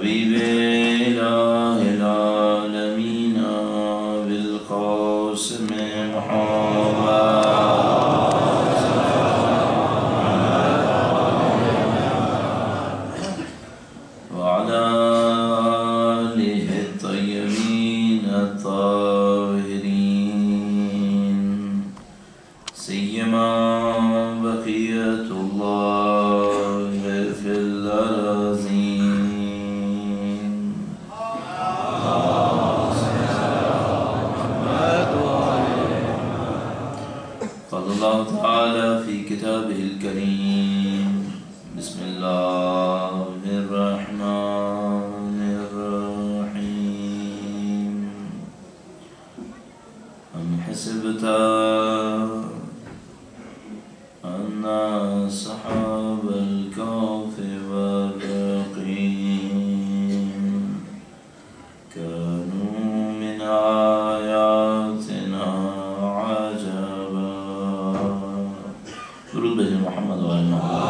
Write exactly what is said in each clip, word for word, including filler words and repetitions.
حبیب الہ العالمین بالقاسم محمد وعلى آلہ الطیبین الطاہرین سیما بقیت اللہ فی الارضین قال اللہ تعالی فی کتابہ الکریم بسم اللہ الرحمن الرحیم ام حسبت ان اصحاب الكهف والرقيم كانوا من آياتنا عجبا درود بجے محمد وآل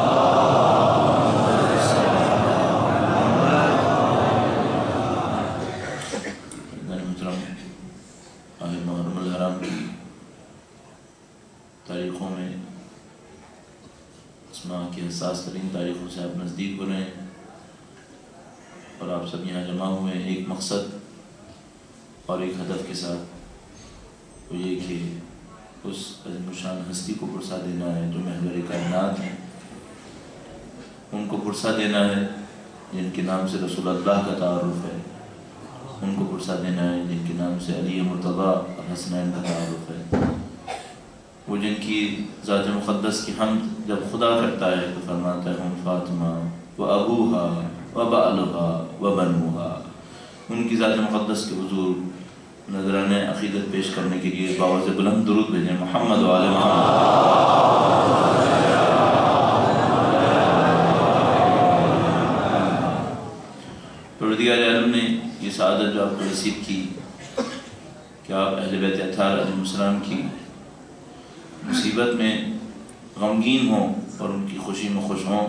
محمد الحرام کی تاریخوں میں اسماء کی حساس ترین تاریخوں سے آپ نزدیک ہو رہے ہیں اور آپ سب یہاں جمع ہوئے ہیں ایک مقصد اور ایک ہدف کے ساتھ، وہ یہ کہ اس عظیم الشان ہستی کو پرسا دینا ہے جو محور کائنات ہیں، ان کو پرسا دینا ہے جن کے نام سے رسول اللہ کا تعارف ہے، ان کو پرسا دینا ہے جن کے نام سے علی مرتضیٰ اور حسنین کا تعارف ہے، وہ جن کی ذات مقدس کی حمد جب خدا کرتا ہے تو فرماتا ہے ہم فاطمہ و ابوہا و بعلہا و بنوہا. ان کی ذات مقدس کے حضور نذرانے عقیدت پیش کرنے کے لیے باوز بلند درود بھیجیں محمد و آل محمد. پروردگار عالم نے یہ سعادت جو آپ کو نصیب کی کہ آپ اہل بیت اطہار علیہ السلام کی مصیبت میں غمگین ہوں اور ان کی خوشی میں خوش ہوں،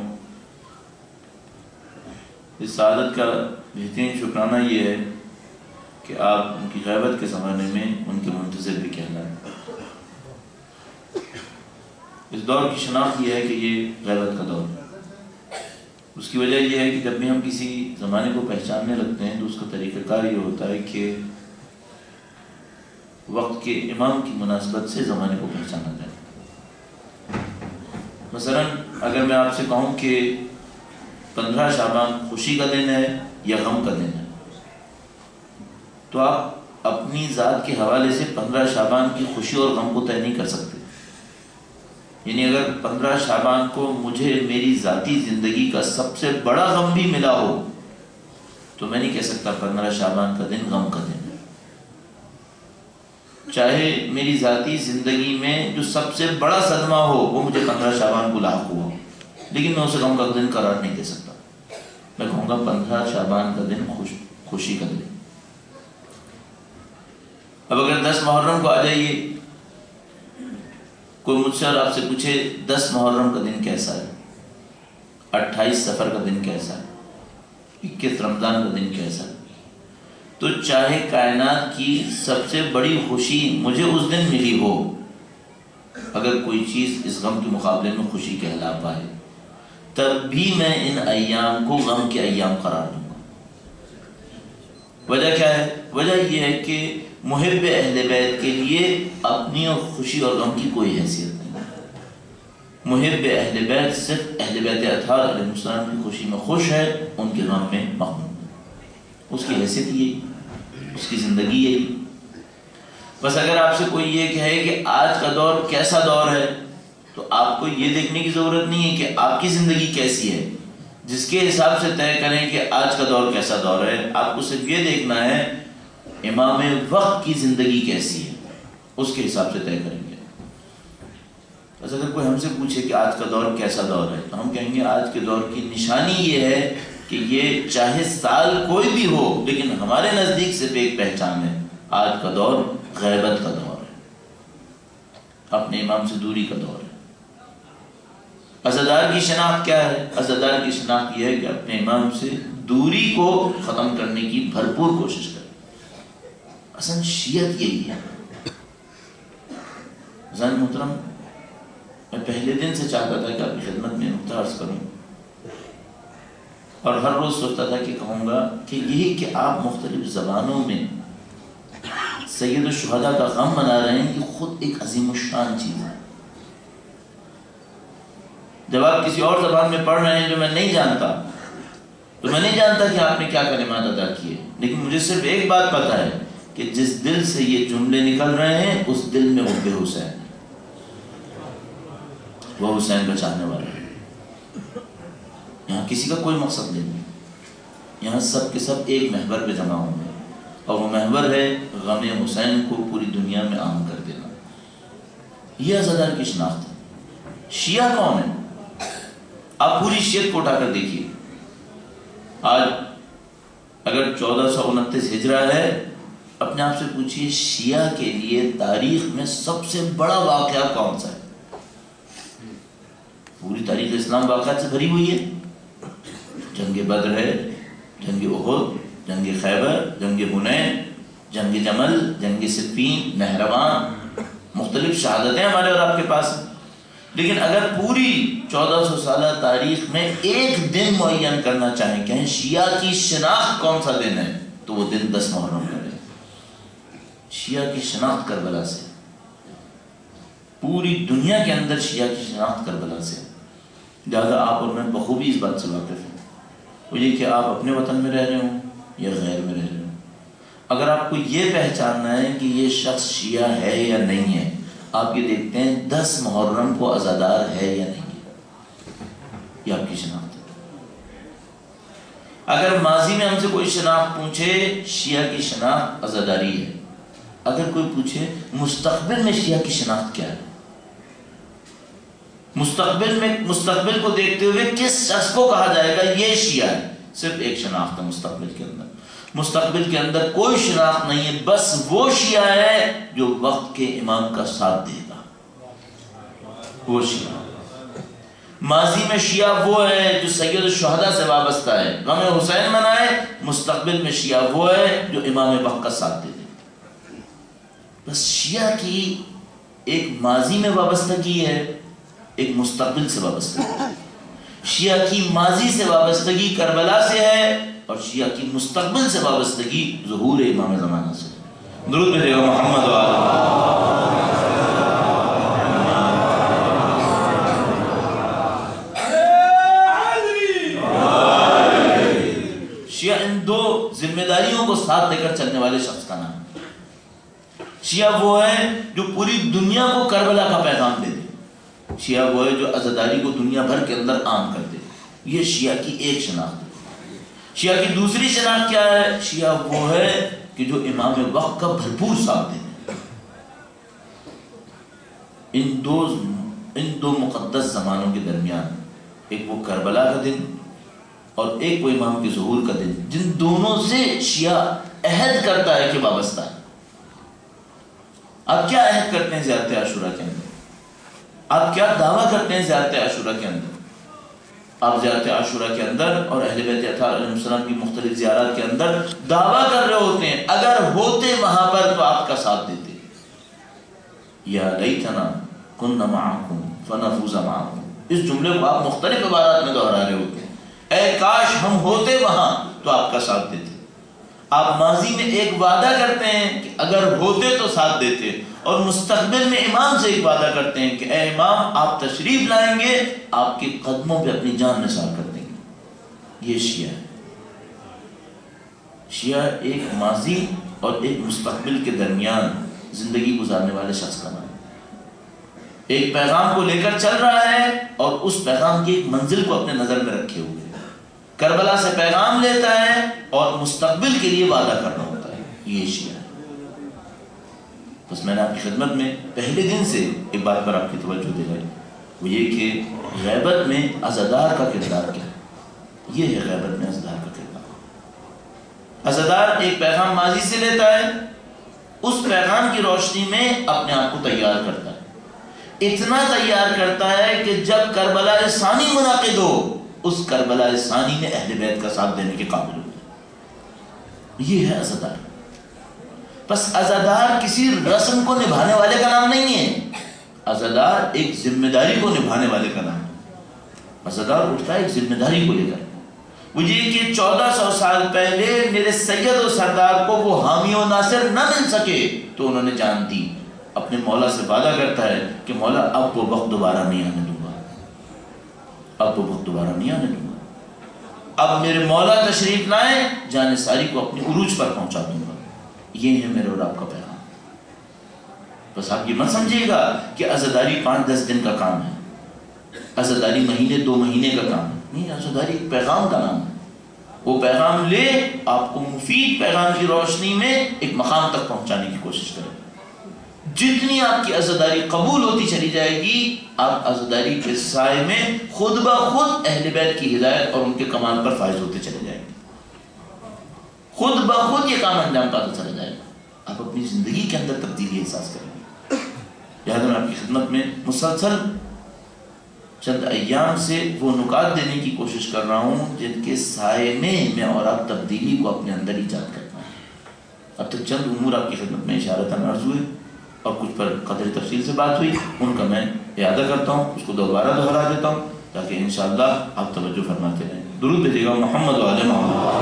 اس سعادت کا بہترین شکرانہ یہ ہے کہ آپ ان کی غیبت کے زمانے میں ان کے منتظر بھی کہلائیں. اس دور کی شناخت یہ ہے کہ یہ غیبت کا دور ہے. اس کی وجہ یہ ہے کہ جب بھی ہم کسی زمانے کو پہچاننے لگتے ہیں تو اس کا طریقہ کار یہ ہوتا ہے کہ وقت کے امام کی مناسبت سے زمانے کو پہچانا جائے. مثلا اگر میں آپ سے کہوں کہ پندرہ شعبان خوشی کا دن ہے یا غم کا دن ہے، تو آپ اپنی ذات کے حوالے سے پندرہ شعبان کی خوشی اور غم کو طے نہیں کر سکتے. یعنی اگر پندرہ شعبان کو مجھے میری ذاتی زندگی کا سب سے بڑا غم بھی ملا ہو تو میں نہیں کہہ سکتا پندرہ شعبان کا دن غم کا دن ہے. چاہے میری ذاتی زندگی میں جو سب سے بڑا صدمہ ہو وہ مجھے پندرہ شعبان کو لاحق ہوا، لیکن میں اسے غم کا دن قرار نہیں دے سکتا. میں کہوں گا پندرہ شعبان کا دن خوش خوشی کا دن. اب اگر دس محرم کو آ جائیے، کوئی مجھ سے اور آپ سے پوچھے دس محرم کا دن کیسا ہے، اٹھائیس سفر کا دن کیسا ہے، اکیس رمضان کا دن کیسا ہے، تو چاہے کائنات کی سب سے بڑی خوشی مجھے اس دن ملی ہو، اگر کوئی چیز اس غم کے مقابلے میں خوشی کہلا پائے تب بھی میں ان ایام کو غم کے ایام قرار دوں گا. وجہ کیا ہے؟ وجہ یہ ہے کہ محب اہل بیت کے لیے اپنی خوشی اور غم کی کوئی حیثیت نہیں. محب اہل بیت صرف اہل بیت اطہار علیہ السلام کی خوشی میں خوش ہے، ان کے غم میں مغموم ہے. اس کی حیثیت یہی، اس کی زندگی یہی. بس اگر آپ سے کوئی یہ کہے کہ آج کا دور کیسا دور ہے تو آپ کو یہ دیکھنے کی ضرورت نہیں ہے کہ آپ کی زندگی کیسی ہے، جس کے حساب سے طے کریں کہ آج کا دور کیسا دور ہے. آپ کو صرف یہ دیکھنا ہے امام وقت کی زندگی کیسی ہے، اس کے حساب سے طے کریں گے. بس اگر کوئی ہم سے پوچھے کہ آج کا دور کیسا دور ہے تو ہم کہیں گے آج کے دور کی نشانی یہ ہے کہ یہ چاہے سال کوئی بھی ہو لیکن ہمارے نزدیک سے ایک پہچان ہے، آج کا دور غیبت کا دور ہے، اپنے امام سے دوری کا دور ہے. عزادار کی شناخت کیا ہے؟ عزادار کی شناخت یہ ہے کہ اپنے امام سے دوری کو ختم کرنے کی بھرپور کوشش کرے۔ اصل شیعت یہی ہے۔ عزیز محترم، میں پہلے دن سے چاہتا تھا کہ آپ کی خدمت میں نقطہ عرض کروں، اور ہر روز سوچتا تھا کہ کہوں گا کہ یہی کہ آپ مختلف زبانوں میں سید الشہداء کا غم منا رہے ہیں، یہ خود ایک عظیم الشان چیز ہے۔ جب آپ کسی اور زبان میں پڑھ رہے ہیں جو میں نہیں جانتا، تو میں نہیں جانتا کہ آپ نے کیا کلمات ادا کیے، لیکن مجھے صرف ایک بات پتہ ہے کہ جس دل سے یہ جملے نکل رہے ہیں اس دل میں وہ بے حسین ہے، وہ حسین کا چاہنے والا ہے۔ یہاں کسی کا کوئی مقصد نہیں، یہاں سب کے سب ایک محور پہ جمع ہوں گے، اور وہ محور ہے غم حسین کو پوری دنیا میں عام کر دینا۔ یہ عزادار کی شناخت ہے۔ شیعہ کون ہے؟ آپ پوری شیعت کو اٹھا کر دیکھیے۔ آج اگر چودہ سو انتیس ہجرہ ہے، اپنے آپ سے پوچھئے شیعہ کے لیے تاریخ میں سب سے بڑا واقعہ کون سا ہے؟ پوری تاریخ اسلام واقعات سے بھری ہوئی ہے۔ جنگ بدر ہے، جنگ احد، جنگ خیبر، جنگ حنین، جنگ جمل، جنگ صفین، نہروان، مختلف شہادتیں ہمارے اور آپ کے پاس ہیں۔ لیکن اگر پوری چودہ سو سالہ تاریخ میں ایک دن معین کرنا چاہیں کہ شیعہ کی شناخت کون سا دن ہے، تو وہ دن دس محرم کا ہے۔ شیعہ کی شناخت کربلا سے، پوری دنیا کے اندر شیعہ کی شناخت کربلا سے۔ لہٰذا آپ اور میں بخوبی اس بات سے واقف ہیں، وہ یہ کہ آپ اپنے وطن میں رہ رہے ہوں یا غیر میں رہ رہے ہوں، اگر آپ کو یہ پہچاننا ہے کہ یہ شخص شیعہ ہے یا نہیں ہے، آپ یہ دیکھتے ہیں دس محرم کو عزادار ہے یا نہیں ہے، یہ آپ کی شناخت ہے۔ اگر ماضی میں ہم سے کوئی شناخت پوچھے، شیعہ کی شناخت عزاداری ہے۔ اگر کوئی پوچھے مستقبل میں شیعہ کی شناخت کیا ہے، مستقبل میں مستقبل کو دیکھتے ہوئے کس شخص کو کہا جائے گا یہ شیعہ ہے، صرف ایک شناخت ہے مستقبل کے اندر۔ مستقبل کے اندر کوئی شناخت نہیں ہے، بس وہ شیعہ ہے جو وقت کے امام کا ساتھ دے گا، وہ شیعہ۔ ماضی میں شیعہ وہ ہے جو سید الشہداء سے وابستہ ہے، غم حسین منائے۔ مستقبل میں شیعہ وہ ہے جو امام وقت کا ساتھ دے دے۔ بس شیعہ کی ایک ماضی میں وابستگی ہے، ایک مستقبل سے وابستگی ہے۔ شیعہ کی ماضی سے وابستگی کربلا سے ہے، اور شیعہ کی مستقبل سے وابستگی ظہور امام زمانہ سے۔ درود بھیجے گا محمد و آلہ۔ شیعہ ان دو ذمہ داریوں کو ساتھ لے کر چلنے والے شخص کا نام ہے۔ شیعہ وہ ہے جو پوری دنیا کو کربلا کا پیغام دے دے، شیعہ وہ ہے جو عزاداری کو دنیا بھر کے اندر عام کر دے۔ یہ شیعہ کی ایک شناخت ہے۔ شیعہ کی دوسری شناخت کیا ہے؟ شیعہ وہ ہے کہ جو امام وقت کا بھرپور ساتھ دے۔ ان دو ان دو مقدس زمانوں کے درمیان ایک وہ کربلا کا دن اور ایک وہ امام کے ظہور کا دن، جن دونوں سے شیعہ عہد کرتا ہے کہ وابستہ ہے۔ آپ کیا عہد کرتے ہیں زیارت عاشورہ کے اندر؟ آپ کیا دعویٰ کرتے ہیں زیارت عاشورہ کے اندر؟ آپ زیارت عاشورہ کے اندر اور اہل بیت اطہار علیہ السلام کی مختلف زیارات کے اندر دعویٰ کر رہے ہوتے ہیں اگر ہوتے وہاں پر تو آپ کا ساتھ دیتے۔ یا لیتنا کننا معکم فنفوز معکم، اس جملے کو آپ مختلف عبارات میں دہرا رہے ہوتے ہیں، اے کاش ہم ہوتے وہاں تو آپ کا ساتھ دیتے۔ آپ ماضی میں ایک وعدہ کرتے ہیں کہ اگر ہوتے تو ساتھ دیتے، اور مستقبل میں امام سے ایک وعدہ کرتے ہیں کہ اے امام آپ تشریف لائیں گے، آپ کے قدموں پہ اپنی جان نثار کر دیں گے۔ یہ شیعہ ہے۔ شیعہ ایک ماضی اور ایک مستقبل کے درمیان زندگی گزارنے والے شخص کا نام ہے۔ ایک پیغام کو لے کر چل رہا ہے اور اس پیغام کی ایک منزل کو اپنے نظر میں رکھے ہوئے، کربلا سے پیغام لیتا ہے اور مستقبل کے لیے وعدہ کر رہا ہوتا ہے۔ یہ شیعہ ہے۔ بس میں نے آپ کی خدمت میں پہلے دن سے ایک بات پر آپ کی توجہ دلائی، وہ یہ کہ غیبت میں عزادار کا کردار کیا ہے۔ یہ ہے غیبت میں عزادار کا کردار۔ عزادار ایک پیغام ماضی سے لیتا ہے، اس پیغام کی روشنی میں اپنے آپ کو تیار کرتا ہے۔ اتنا تیار کرتا ہے کہ جب کربلا ثانی منعقد ہو اس کربلا ثانی میں اہل بیت کا ساتھ دینے کے قابل ہوتا ہے. یہ ہے عزادار. بس عزادار کسی رسم کو نبھانے والے کا نام نہیں ہے، عزادار ایک ذمہ داری کو نبھانے والے کا نام ہے. عزادار اٹھتا ہے ایک ذمہ داری کو لے کر. وہ یہ کہ چودہ سو سال پہلے میرے سید و سردار کو وہ حامی و ناصر نہ مل سکے تو انہوں نے جان دی. اپنے مولا سے وعدہ کرتا ہے کہ مولا اب وہ وقت دوبارہ نہیں آنے دوں گا، اب وہ وقت دوبارہ نہیں آنے دوں گا. اب میرے مولا تشریف لائیں، جان ساری کو اپنے عروج پر پہنچا دوں گا. یہ ہے میرے اور آپ کا پیغام. بس آپ یہ مت سمجھیے گا کہ عزاداری پانچ دس دن کا کام ہے، عزاداری مہینے دو مہینے کا کام ہے. نہیں، عزاداری ایک پیغام کا نام ہے. وہ پیغام لے آپ کو مفید پیغام کی روشنی میں ایک مقام تک پہنچانے کی کوشش کریں. جتنی آپ کی عزاداری قبول ہوتی چلی جائے گی آپ عزاداری کے سائے میں خود بخود اہل بیت کی ہدایت اور ان کے کمال پر فائز ہوتے چلے جائیں گے. خود بخود یہ کام انجام پاتا چلا جائے گا. آپ اپنی زندگی کے اندر تبدیلی احساس کریں گے. لہٰذا میں آپ کی خدمت میں مسلسل چند ایام سے وہ نکات دینے کی کوشش کر رہا ہوں جن کے سائے میں میں اور آپ تبدیلی کو اپنے اندر ایجاد کرنا ہے. اب تک چند امور آپ کی خدمت میں اشارتاً عرض ہوئے اور کچھ پر قدر تفصیل سے بات ہوئی، ان کا میں اعادہ کرتا ہوں، اس کو دوبارہ دہرا دیتا ہوں تاکہ انشاءاللہ آپ توجہ فرماتے رہیں. درود بھیجیے گا محمد و آل محمد.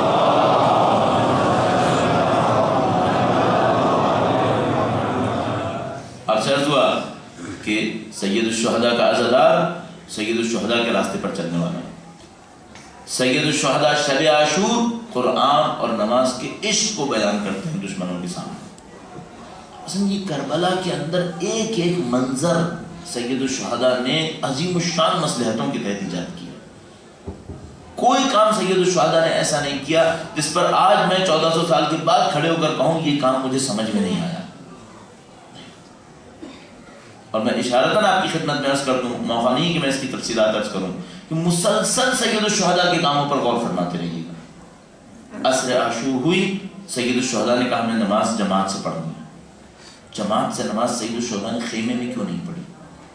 آپ سے عرض ہوا کہ سید الشہداء کا عزادار سید الشہداء کے راستے پر چلنے والا ہے. سید الشہداء شب عاشور قرآن اور نماز کے عشق کو بیان کرتے ہیں دشمنوں کے سامنے. اصل یہ کربلا کے اندر ایک ایک منظر سید الشہداء نے عظیم الشان مصلحتوں کے تحت ایجاد کیا. کوئی کام سید الشہداء نے ایسا نہیں کیا جس پر آج میں چودہ سو سال کے بعد کھڑے ہو کر کہوں یہ کام مجھے سمجھ میں نہیں آیا. اور میں اشارتاً آپ کی خدمت میں عرض کر دوں، موقع نہیں کہ میں اس کی تفصیلات عرض کروں، کہ مسلسل سید الشہداء کے کاموں پر غور فرماتے رہیے گا. عصر عاشور ہوئی، سید الشہداء نے کہا ہمیں نماز جماعت سے پڑھنی ہے. جماعت سے نماز سید الشہداء نے خیمے میں کیوں نہیں پڑھی؟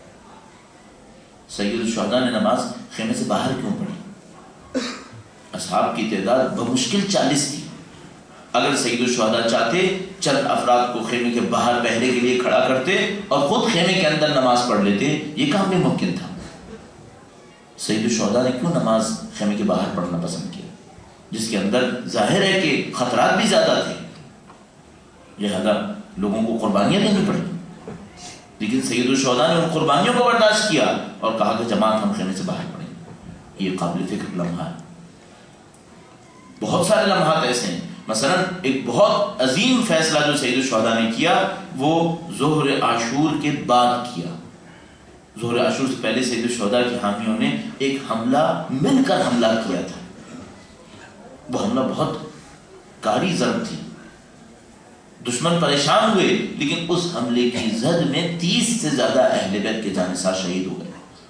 سید الشہداء نے نماز خیمے سے باہر کیوں پڑھی؟ اصحاب کی تعداد بمشکل چالیس تھی. اگر سید الشہداء چاہتے چند افراد کو خیمے کے باہر پہرے کے لیے کھڑا کرتے اور خود خیمے کے اندر نماز پڑھ لیتے، یہ کام بھی ممکن تھا. سید الشہداء نے کیوں نماز خیمے کے باہر پڑھنا پسند کیا؟ جس کے اندر ظاہر ہے کہ خطرات بھی زیادہ تھے، لہذا لوگوں کو قربانیاں دینی پڑی. لیکن سید الشہداء نے ان قربانیوں کو برداشت کیا اور کہا کہ جماعت ہم خیمے سے باہر پڑیں. یہ قابل فکر لمحہ ہے. بہت سارے لمحات ایسے ہیں. مثلا ایک بہت عظیم فیصلہ جو سید الشہداء نے کیا وہ ظہر عاشور کے بعد کیا. ظہر عاشور سے پہلے سید الشہداء کے حامیوں نے ایک حملہ مل کر حملہ کیا تھا. وہ حملہ بہت کاری ضرب تھی، دشمن پریشان ہوئے، لیکن اس حملے کی زد میں تیس سے زیادہ اہل بیت کے جانثار شہید ہو گئے.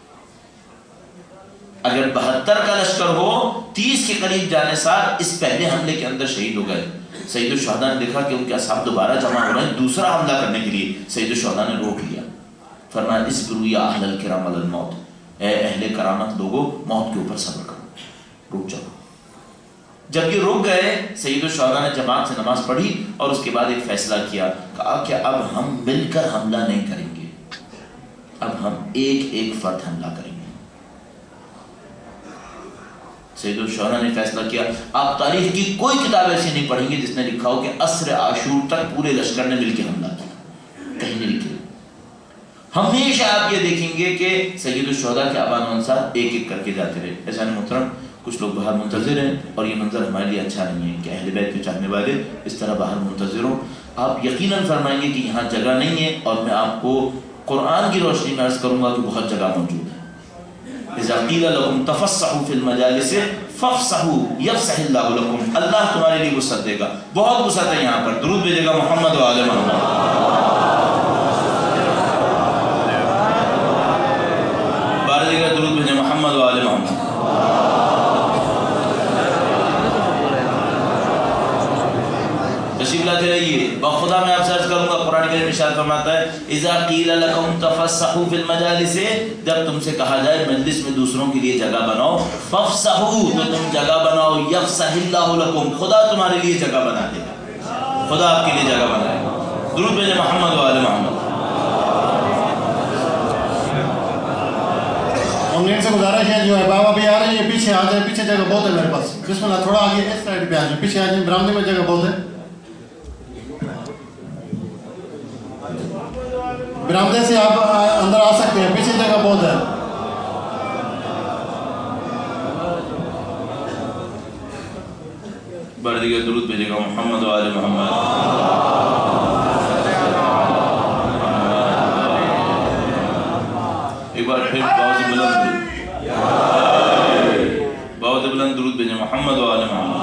اگر بہتر کا لشکر ہو، تیس کے قریب جانثار اس پہلے حملے کے اندر شہید ہو گئے. سید الشہداء نے دیکھا کہ ان کے اصحاب دوبارہ جمع ہو رہے ہیں دوسرا حملہ کرنے کے لیے. سید الشہداء نے روک لیا، فرمایا اصبروا یا اہل الکرام علی الموت، اے اہل کرامت لوگو موت کے اوپر صبر کرو، رک جاؤ. جب یہ رک گئے سید الشہداء نے جماعت سے نماز پڑھی اور اس کے بعد ایک فیصلہ کیا، کہا کہ اب ہم مل کر حملہ نہیں کریں گے، اب ہم ایک ایک فرد حملہ کریں گے. سید الشہداء نے فیصلہ کیا آپ تاریخ کی کوئی کتاب ایسی نہیں پڑھیں گے جس نے لکھا ہو کہ عصر عاشور تک پورے لشکر نے مل کے حملہ کیا، کہیں نہیں لکھے. ہمیشہ آپ یہ دیکھیں گے کہ سید الشہداء کے آبان و انصار ایک ایک کر کے جاتے رہے. ایسا نہیں محترم، کچھ لوگ باہر منتظر ہیں اور یہ منظر ہمارے لیے اچھا نہیں ہے کہ اہل بیت کے چاہنے والے اس طرح باہر منتظر ہوں. آپ یقیناً فرمائیں گے کہ یہاں جگہ نہیں ہے، اور میں آپ کو قرآن کی روشنی میں عرض کروں گا کہ بہت جگہ موجود ہے. اذا قیل لکم تفسحوا فی المجالس فافسحوا یفسح اللہ لکم، اللہ تمہارے لیے وسعت دے گا. بہت وسعت ہے یہاں پر. درود بھیجے گا محمد و آل محمد. بارہ جگہ درود بھیجے محمد و آل محمد. تشریف لاتے رہیے. بخدا میں آپ سے عرض کروں گا قرآن کریم ارشاد فرماتا ہے اذا قیل لکم تفسحوا فی المجالس، جب تم سے کہا جائے مجلس میں دوسروں کے لیے جگہ بناؤ، فافسحوا تو تم جگہ بناؤ، یفسح اللہ لکم خدا تمہارے لیے جگہ بنا دے گا، خدا آپ کے لیے جگہ بنائے گا۔ درود بھیجیں محمد و آل محمد۔ ان سے گزارش ہے جو احباب ابھی آ رہے ہیں یہ پیچھے آ جائیں، پیچھے جگہ بہت ہے میرے پاس، بسم اللہ تھوڑا آگے اس سائڈ پہ آ جائیں، پیچھے آ جائیں، برامدے میں جگہ بہت ہے، برامدے سے آپ اندر آ سکتے ہیں، پیچھے جگہ بہت ہے۔ بڑھ دیگر درود بھیجے گا محمد و آل محمد۔ ایک بار پھر بہت بلند بہت بلند درود بھیجیں محمد و آل محمد۔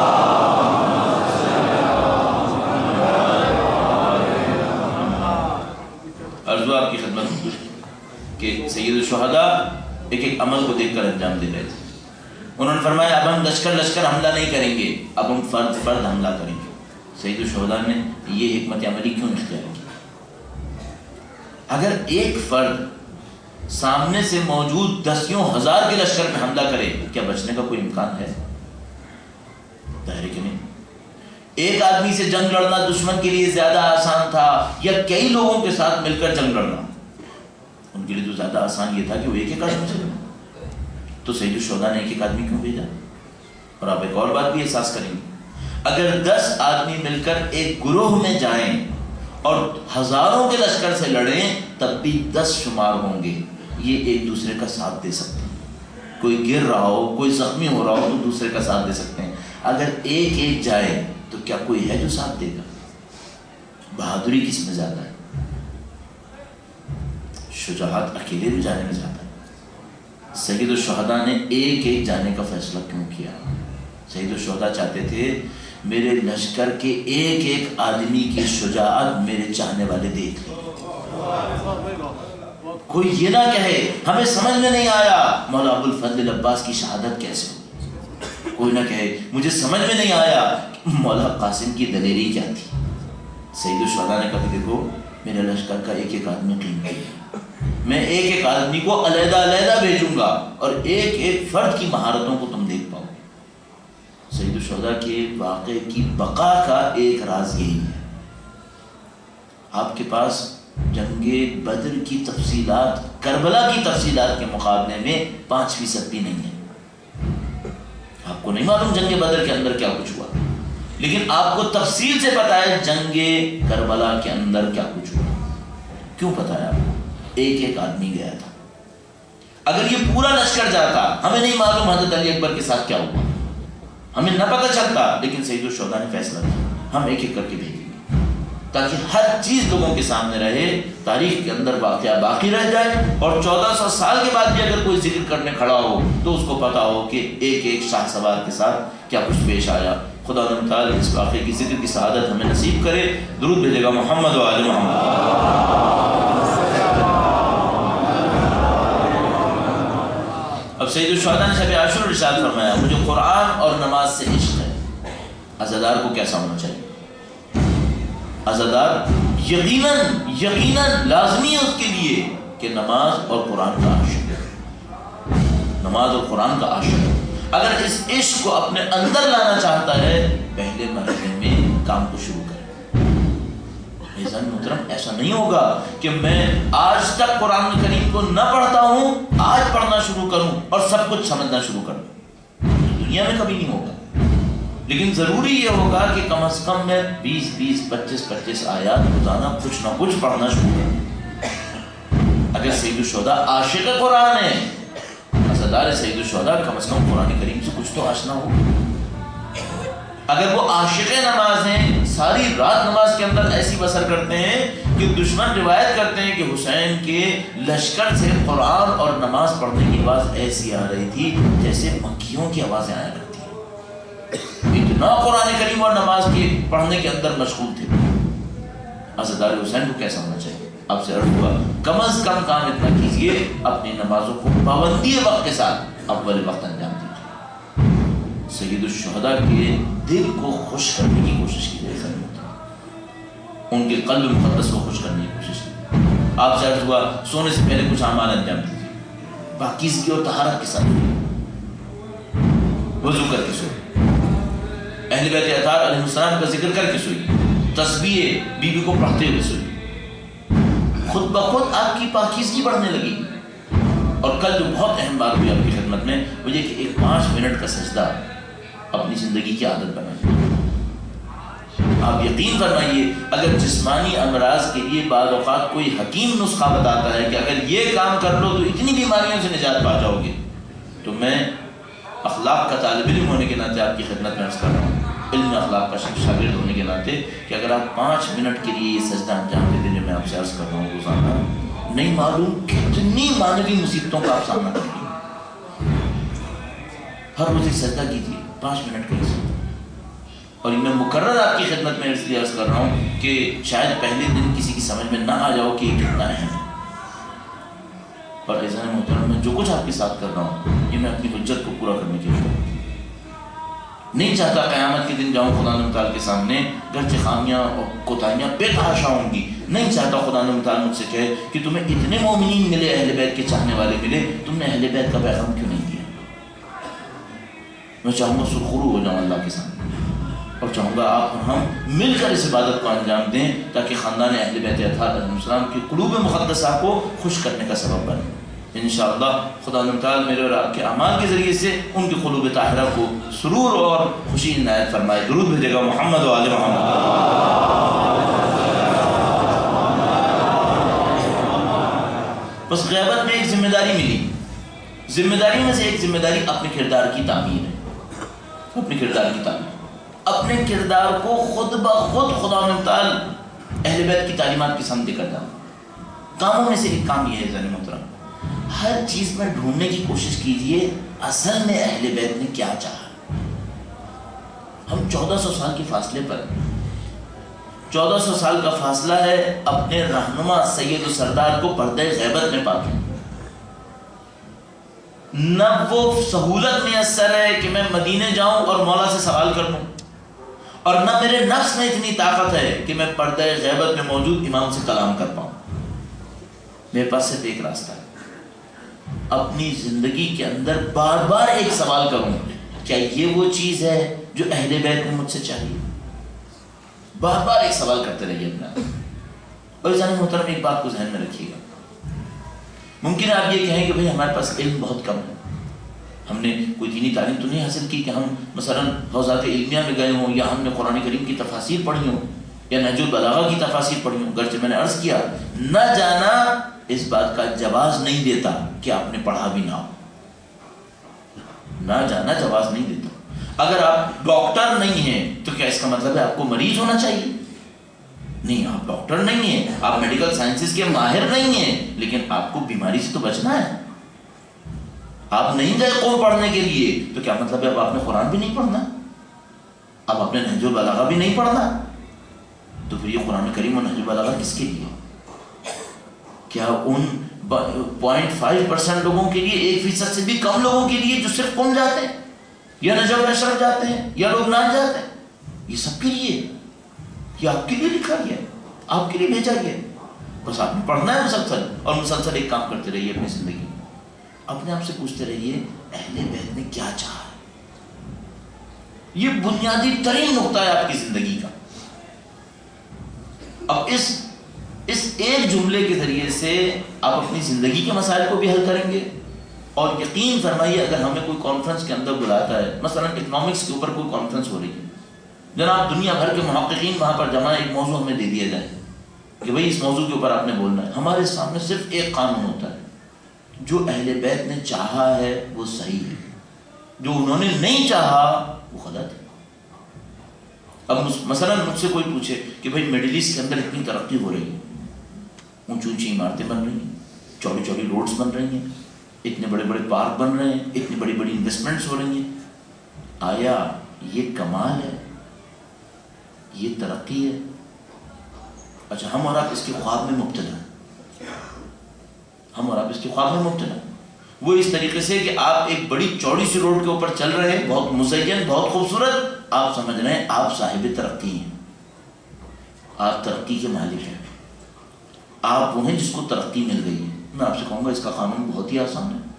عرض آپ کی خدمت میں کہ سید الشہداء ایک ایک عمل کو دیکھ کر انجام دے رہے تھے۔ انہوں نے فرمایا اب ہم لشکر لشکر حملہ نہیں کریں گے، اب ہم فرد فرد حملہ کریں گے۔ سید الشہداء نے یہ حکمت عملی کیوں اختیار کی؟ اگر ایک فرد سامنے سے موجود دسیوں ہزار کے لشکر پہ حملہ کرے کیا بچنے کا کوئی امکان ہے؟ ظاہر کہ نہیں۔ ایک آدمی سے جنگ لڑنا دشمن کے لیے زیادہ آسان تھا یا کئی لوگوں کے ساتھ مل کر جنگ لڑنا؟ ان کے لیے تو زیادہ آسان یہ تھا کہ وہ ایک ایک آدمی سے لڑنا۔ تو سید الشہداء نے ایک ایک آدمی کیوں بھیجا؟ اور آپ ایک اور بات بھی احساس کریں گے، اگر دس آدمی مل کر ایک گروہ میں جائیں اور ہزاروں کے لشکر سے لڑیں تب بھی دس شمار ہوں گے، یہ ایک دوسرے کا ساتھ دے سکتے ہیں۔ کوئی گر رہا ہو، کوئی زخمی ہو رہا ہو تو دوسرے کا ساتھ دے سکتے ہیں۔ اگر ایک ایک جائے تو کیا کوئی ہے جو ساتھ دے گا؟ بہادری کس میں زیادہ ہے؟ شجاعت اکیلے بھی جانے میں زیادہ ہے۔ سید الشہداء نے ایک ایک جانے کا فیصلہ کیوں کیا؟ سید الشہداء چاہتے تھے میرے لشکر کے ایک ایک آدمی کی شجاعت میرے چاہنے والے دیکھ لیں، کوئی یہ نہ کہے ہمیں سمجھ میں نہیں آیا مولا ابو الفضل عباس کی شہادت کیسے ہوئی، کوئی نہ کہے مجھے سمجھ میں نہیں آیا مولا قاسم کی دلیری کیا تھی۔ سید الشہداء نے کہا دیکھو میرے لشکر کا ایک ایک آدمی قیمتی ہے، میں ایک ایک آدمی کو علیحدہ علیحدہ بھیجوں گا اور ایک ایک فرد کی مہارتوں کو تم دیکھ پاؤ گے۔ سید الشہداء کے واقعے کی بقا کا ایک راز یہی ہے۔ آپ کے پاس جنگ بدر کی تفصیلات، کربلا کی تفصیلات کے مقابلے میں پانچ فیصد بھی نہیں ہے۔ آپ کو نہیں معلوم جنگ بدر کے اندر کیا کچھ ہوا، لیکن آپ کو تفصیل سے پتا ہے جنگ کربلا کے اندر کیا کچھ ہوا۔ کیوں پتا ہے آپ کو؟ ایک ایک آدمی گیا تھا۔ اگر یہ پورا لشکر جاتا، ہمیں نہیں معلوم حضرت علی اکبر کے ساتھ کیا ہوا، ہمیں نہ پتہ چلتا، لیکن سید الشہداء نے فیصلہ کیا ہم ایک ایک کر کے بھیجیں گے تاکہ ہر چیز لوگوں کے سامنے رہے، تاریخ کے اندر واقعہ باقی رہ جائے، اور چودہ سو سال کے بعد بھی اگر کوئی ذکر کرنے کھڑا ہو تو اس کو پتا ہو کہ ایک ایک شاہ سوار کے ساتھ کیا کچھ پیش آیا۔ خدا تعالیٰ اس واقعے کی ذکر کی سعادت ہمیں نصیب کرے۔ درود بھیجے گا محمد و آل محمد۔ اب سید الشہداء نے شب عاشور ارشاد فرمایا مجھے قرآن اور نماز سے عشق ہے۔ عزادار کو کیسا ہونا چاہیے؟ عزادار یقیناً یقیناً لازمی ہے اس کے لیے کہ نماز اور قرآن کا عاشق ہے، نماز اور قرآن کا عاشق ہے۔ اگر اس عشق کو اپنے اندر لانا چاہتا ہے پہلے مرحلے میں کام کو شروع کرے۔ عزیزان محترم، ایسا نہیں ہوگا کہ میں آج تک قرآن کریم کو نہ پڑھتا ہوں آج پڑھنا شروع کروں اور سب کچھ سمجھنا شروع کروں، دنیا میں کبھی نہیں ہوگا۔ لیکن ضروری یہ ہوگا کہ کم از کم میں بیس بیس پچیس پچیس آیات روزانہ کچھ نہ کچھ پڑھنا شروع کروں۔ اگر سید الشہداء عاشق قرآن ہے، عزادار سید الشہداء کم از کم قرآن کریم سے کچھ تو آشنا ہو۔ اگر وہ عاشق نماز ہیں، ساری رات نماز کے اندر ایسی بسر کرتے ہیں کہ دشمن روایت کرتے ہیں کہ حسین کے لشکر سے قرآن اور نماز پڑھنے کی آواز ایسی آ رہی تھی جیسے مکھیوں کی آوازیں آیا کرتی ہیں، اتنا قرآن کریم اور نماز کے پڑھنے کے اندر مشغول تھے۔ عزادار حسین کو کیسا ہونا چاہیے؟ آپ سے عرض ہوا کم از کم کام اتنا کیجئے، اپنی نمازوں کو پابندی وقت کے ساتھ اول وقت انجام دیجیے۔ سید الشہداء کے دل کو خوش کرنے کی کوشش کی جائے۔ ان کے قلب مقدس کو خوش کرنے کی کوشش کی. آپ سے عرض ہوا سونے سے پہلے کچھ اعمال انجام دیجیے, پاکیزگی اور طہارت کے ساتھ وضو کر کے سوئی, اہل بیت اطہار علیہ السلام کا ذکر کر کے سوئی, تسبیح بی بی کو پڑھتے ہوئے سوئی. خود بخود آپ کی پاکیزگی بڑھنے لگی. اور کل جو بہت اہم بات ہوئی آپ کی خدمت میں وہ یہ کہ ایک پانچ منٹ کا سجدہ اپنی زندگی کی عادت بنائیں. آپ یقین فرمائیے اگر جسمانی امراض کے لیے بعض اوقات کوئی حکیم نسخہ بتاتا ہے کہ اگر یہ کام کر لو تو اتنی بیماریوں سے نجات پا جاؤ گے, تو میں اخلاق کا طالب علم ہونے کے ناطے آپ کی خدمت میں عرض کر رہا ہوں, علم اخلاق کا شاگرد ہونے کے ناطے, کہ اگر آپ پانچ منٹ کے لیے یہ سجدہ انجام دے دیں جو میں آپ سے عرض کر رہا ہوں روزانہ, نہیں معلوم کتنی مانوی مصیبتوں کا آپ سامنا کریں گے. ہر روز ایک سجدہ کیجیے پانچ منٹ کے لیے. اور میں مقرر آپ کی خدمت میں اس لیے عرض کر رہا ہوں کہ شاید پہلے دن کسی کی سمجھ میں نہ آ جاؤ کہ یہ کتنا اہم ہے. اور عزیزان محترم میں جو کچھ آپ کے ساتھ کر رہا ہوں یہ میں اپنی حجت کو پورا کرنے کے لیے نہیں چاہتا قیامت کے دن جاؤں خدا متعال کے سامنے گرچہ خامیاں اور کوتاہیاں بے تحاشا ہوں گی. نہیں چاہتا خدا متعال مجھ سے کہے کہ تمہیں اتنے مومنین ملے, اہل بیت کے چاہنے والے ملے, تم نے اہل بیت کا پیغام کیوں نہیں دیا. میں چاہوں گا سرخرو ہو جاؤں اللہ کے سامنے, اور چاہوں گا آپ اور ہم مل کر اس عبادت کو انجام دیں تاکہ خاندان اہل بیت اطہار علیہ السلام کی قلوب مقدسہ کو خوش کرنے کا سبب بنے. انشاءاللہ خدا تعالیٰ میرے اور آپ کے اعمال کے ذریعے سے ان کی قلوب طاہرہ کو سرور اور خوشی عنایت فرمائے. درود بھیجے گا محمد و آل محمد. بس غیبت میں ایک ذمہ داری ملی. ذمہ داری میں سے ایک ذمہ داری اپنے کردار کی تعمیر ہے. اپنے کردار کی تعمیر, اپنے کردار کو خود بخود خدا تعالیٰ اہل بیت کی تعلیمات کے سامنے کر جانا. کاموں میں سے ایک کام یہ ہے ذہن محترم, ہر چیز میں ڈھونڈنے کی کوشش کیجئے اصل میں اہل بیت نے کیا چاہا. ہم چودہ سو سال کے فاصلے پر, چودہ سو سال کا فاصلہ ہے اپنے رہنما سید و سردار کو پردہ غیبت میں پاتے ہیں. نہ وہ سہولت میسر ہے کہ میں مدینے جاؤں اور مولا سے سوال کر لوں, اور نہ میرے نفس میں اتنی طاقت ہے کہ میں پردہ غیبت میں موجود امام سے کلام کر پاؤں. میرے پاس صرف ایک راستہ ہے, اپنی زندگی کے اندر بار بار ایک سوال کروں, کیا یہ وہ چیز ہے جو اہل بیت میں مجھ سے چاہیے. بار بار ایک سوال کرتے رہیے اپنا. اور جانے محترم ایک بات کو ذہن میں رکھیے گا, ممکن ہے آپ یہ کہیں کہ بھئی ہمارے پاس علم بہت کم ہے, ہم نے کوئی دینی تعلیم تو نہیں حاصل کی کہ ہم مثلا حوزات علمیہ میں گئے ہوں, یا ہم نے قرآن کریم کی تفاسیر پڑھی ہوں, یا نہج البلاغہ کی تفاسیر پڑھی ہوں. گرچہ میں نے عرض کیا نہ جانا اس بات کا جواز نہیں دیتا کہ آپ نے پڑھا بھی نہ ہو. نہ جانا جواز نہیں دیتا. اگر آپ ڈاکٹر نہیں ہیں تو کیا اس کا مطلب ہے آپ کو مریض ہونا چاہیے؟ نہیں, آپ ڈاکٹر نہیں ہیں, آپ میڈیکل سائنسز کے ماہر نہیں ہیں, لیکن آپ کو بیماری سے تو بچنا ہے. آپ نہیں گئے قوم پڑھنے کے لیے تو کیا مطلب ہے اب آپ نے قرآن بھی نہیں پڑھنا, اب آپ نے نہج البلاغہ بھی نہیں پڑھنا. تو پھر یہ قرآن کریم اور نہج البلاغہ کس کے لیے؟ کیا ان پوائنٹ فائیو پرسینٹ لوگوں کے لیے, ایک فیصد سے بھی کم لوگوں کے لیے جو صرف قوم جاتے ہیں, یا نجف اشرف جاتے ہیں, یا لوگ نہ جاتے ہیں, یہ سب کے لیے, یہ آپ کے لیے لکھا گیا, آپ کے لیے بھیجا گیا. بس آپ نے پڑھنا ہے مسلسل, اور مسلسل ایک کام کرتے رہیے اپنی زندگی میں. اپنے آپ سے پوچھتے رہیے اہل بیت نے کیا چاہا ہے. یہ بنیادی ترین نقطہ ہے آپ کی زندگی کا. اب اس اس ایک جملے کے ذریعے سے آپ اپنی زندگی کے مسائل کو بھی حل کریں گے. اور یقین فرمائیے اگر ہمیں کوئی کانفرنس کے اندر بلاتا ہے, مثلا اکنامکس کے اوپر کوئی کانفرنس ہو رہی ہے, جناب دنیا بھر کے محققین وہاں پر جمع, ایک موضوع ہمیں دے دیا جائے کہ بھئی اس موضوع کے اوپر آپ نے بولنا ہے. ہمارے سامنے صرف ایک قانون ہوتا ہے, جو اہل بیت نے چاہا ہے وہ صحیح ہے, جو انہوں نے نہیں چاہا وہ غلط ہے. اب مثلا مجھ سے کوئی پوچھے کہ بھئی مڈل ایسٹ کے اندر اتنی ترقی ہو رہی ہے, اونچی اونچی عمارتیں بن رہی ہیں, چوڑی چوڑی روڈز بن رہی ہیں, اتنے بڑے بڑے پارک بن رہے ہیں, اتنی بڑی بڑی انویسٹمنٹس ہو رہی ہیں, آیا یہ کمال ہے, یہ ترقی ہے؟ اچھا ہم اور آپ اس کے خواب میں مبتلا ہیں, ہم اور آپ اس کے خواب میں مبتلا ہیں. وہ اس طریقے سے کہ آپ ایک بڑی چوڑی سی روڈ کے اوپر چل رہے ہیں, بہت مزین, بہت خوبصورت, آپ سمجھ رہے ہیں آپ صاحب ترقی ہیں. آپ ترقی کے مالک ہیں، آپ وہ ہیں جس کو ترقی مل گئی ہے۔ میں آپ سے کہوں گا اس کا قانون بہت ہی آسان ہے،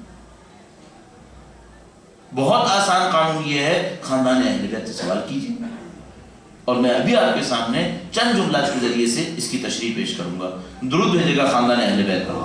بہت آسان قانون یہ ہے، خاندان اہل بیت سے سوال کیجیے، اور میں ابھی آپ کے سامنے چند جملات کے ذریعے سے اس کی تشریح پیش کروں گا۔ درود بھیجے گا خاندان اہل بیت پر۔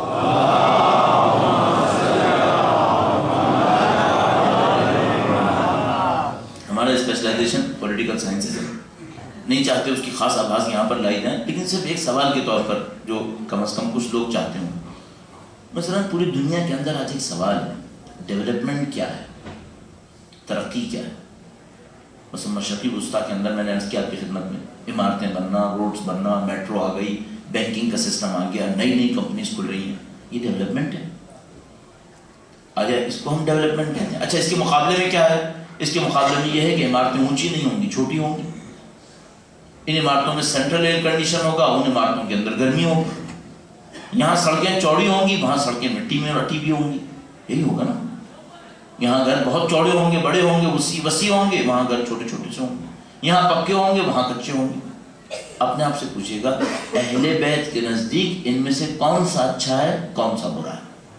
ہمارا اسپیشلائزیشن پولیٹیکل سائنسز ہے، نہیں چاہتے اس کی خاص آباز یہاں پر لائی جائیں، لیکن صرف ایک سوال کے طور پر جو کم از کم کچھ لوگ چاہتے ہوں۔ مثلا پوری دنیا کے اندر آج ایک سوال ہے، ڈیولپمنٹ کیا ہے، ترقی کیا ہے؟ مثلا مشرقی وسطیٰ کے اندر میں نے عرض کیا آپ کی خدمت میں، عمارتیں بننا، روڈز بننا، میٹرو آ گئی، بینکنگ کا سسٹم آ گیا، نئی نئی کمپنیز کھل رہی ہیں، یہ ڈیولپمنٹ ہے۔ آج اس کو ہم ڈیولپمنٹ کہتے ہیں۔ اچھا اس کے مقابلے میں کیا ہے؟ اس کے مقابلے میں یہ ہے کہ عمارتیں اونچی نہیں ہوں گی، چھوٹی ہوں گی، ان عمارتوں میں سینٹرل ایئر کنڈیشن ہوگا، ان عمارتوں کے اندر گرمی ہوگی، یہاں سڑکیں چوڑی ہوں گی، وہاں سڑکیں مٹی میں رٹی بھی ہوں گی، یہی ہوگا نا۔ یہاں گھر بہت چوڑے ہوں گے، بڑے ہوں گے، وسیع وسیع ہوں گے، وہاں گھر چھوٹے چھوٹے سے ہوں گے، یہاں پکے ہوں گے، وہاں کچے ہوں گے۔ اپنے آپ سے پوچھئے گا اہل بیت کے نزدیک ان میں سے کون سا اچھا ہے، کون سا برا ہے؟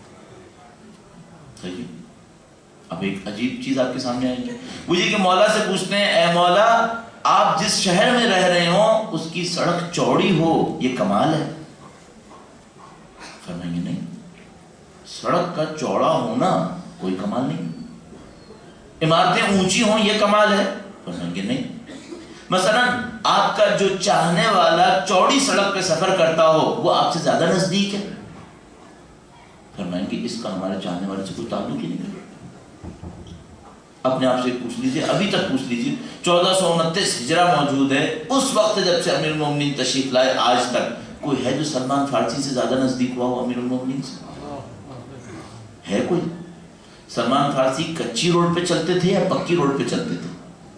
صحیح۔ اب ایک عجیب چیز آپ کے سامنے آئے گی، وہ یہ کہ مولا سے پوچھتے ہیں اے مولا آپ جس شہر میں رہ رہے ہوں اس کی سڑک چوڑی ہو یہ کمال ہے؟ فرمائیں گے نہیں، سڑک کا چوڑا ہونا کوئی کمال نہیں۔ عمارتیں اونچی ہوں یہ کمال ہے؟ فرمائیں گے نہیں۔ مثلا آپ کا جو چاہنے والا چوڑی سڑک پہ سفر کرتا ہو وہ آپ سے زیادہ نزدیک ہے؟ فرمائیں گے اس کا ہمارے چاہنے والے سے کوئی تعلق ہی نہیں ہے۔ اپنے آپ سے پوچھ لیجئے، ابھی تک پوچھ لیجئے، چودہ سو انتیس ہجرہ موجود ہے، اس وقت جب سے امیر المومنین تشریف لائے آج تک کوئی ہے جو سلمان فارسی سے زیادہ نزدیک ہوا ہو امیر المومنین سے؟ ہے کوئی؟ سلمان فارسی کچی روڈ پہ چلتے تھے یا پکی روڈ پہ چلتے تھے؟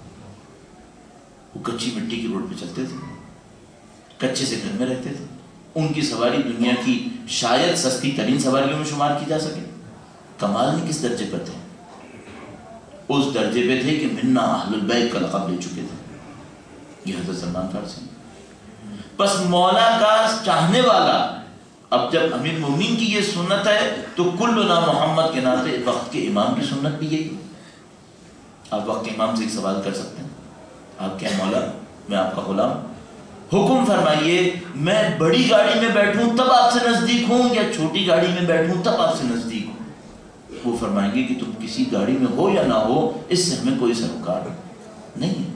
وہ کچی مٹی کی روڈ پہ چلتے تھے، کچے سے گھر میں رہتے تھے، ان کی سواری دنیا کی شاید سستی ترین سواریوں میں شمار کی جا سکے۔ کمال نہیں کس درجے پر تھے؟ اس درجے پہ تھے کہ منا اہل البیت کا لقب لے چکے تھے، یہ حضرت سلمان فارسی۔ بس مولا کا چاہنے والا، اب جب امیر مومنین کی یہ سنت ہے تو کلنا محمد کے ناطے وقت کے امام کی سنت بھی یہی۔ آپ وقت کے امام سے ایک سوال کر سکتے ہیں، آپ کیا مولا میں آپ کا غلام، حکم فرمائیے میں بڑی گاڑی میں بیٹھوں تب آپ سے نزدیک ہوں یا چھوٹی گاڑی میں بیٹھوں تب آپ سے نزدیک ہوں؟ وہ فرمائیں گے کہ تم کسی گاڑی میں ہو یا نہ ہو اس سے ہمیں کوئی سروکار نہیں ہے۔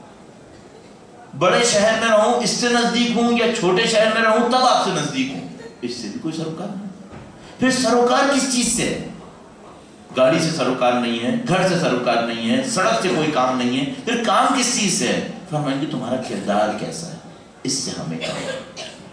بڑے شہر میں رہوں اس سے نزدیک ہوں یا چھوٹے شہر میں رہوں تب آپ سے نزدیک ہوں، اس سے بھی کوئی سروکار نہیں۔ پھر سروکار کس چیز سے ہے؟ گاڑی سے سروکار نہیں ہے، گھر سے سروکار نہیں ہے، سڑک سے کوئی کام نہیں ہے، پھر کام کس چیز سے ہے؟ فرمائیں گے تمہارا کردار کیسا ہے، اس سے ہمیں کام ہے۔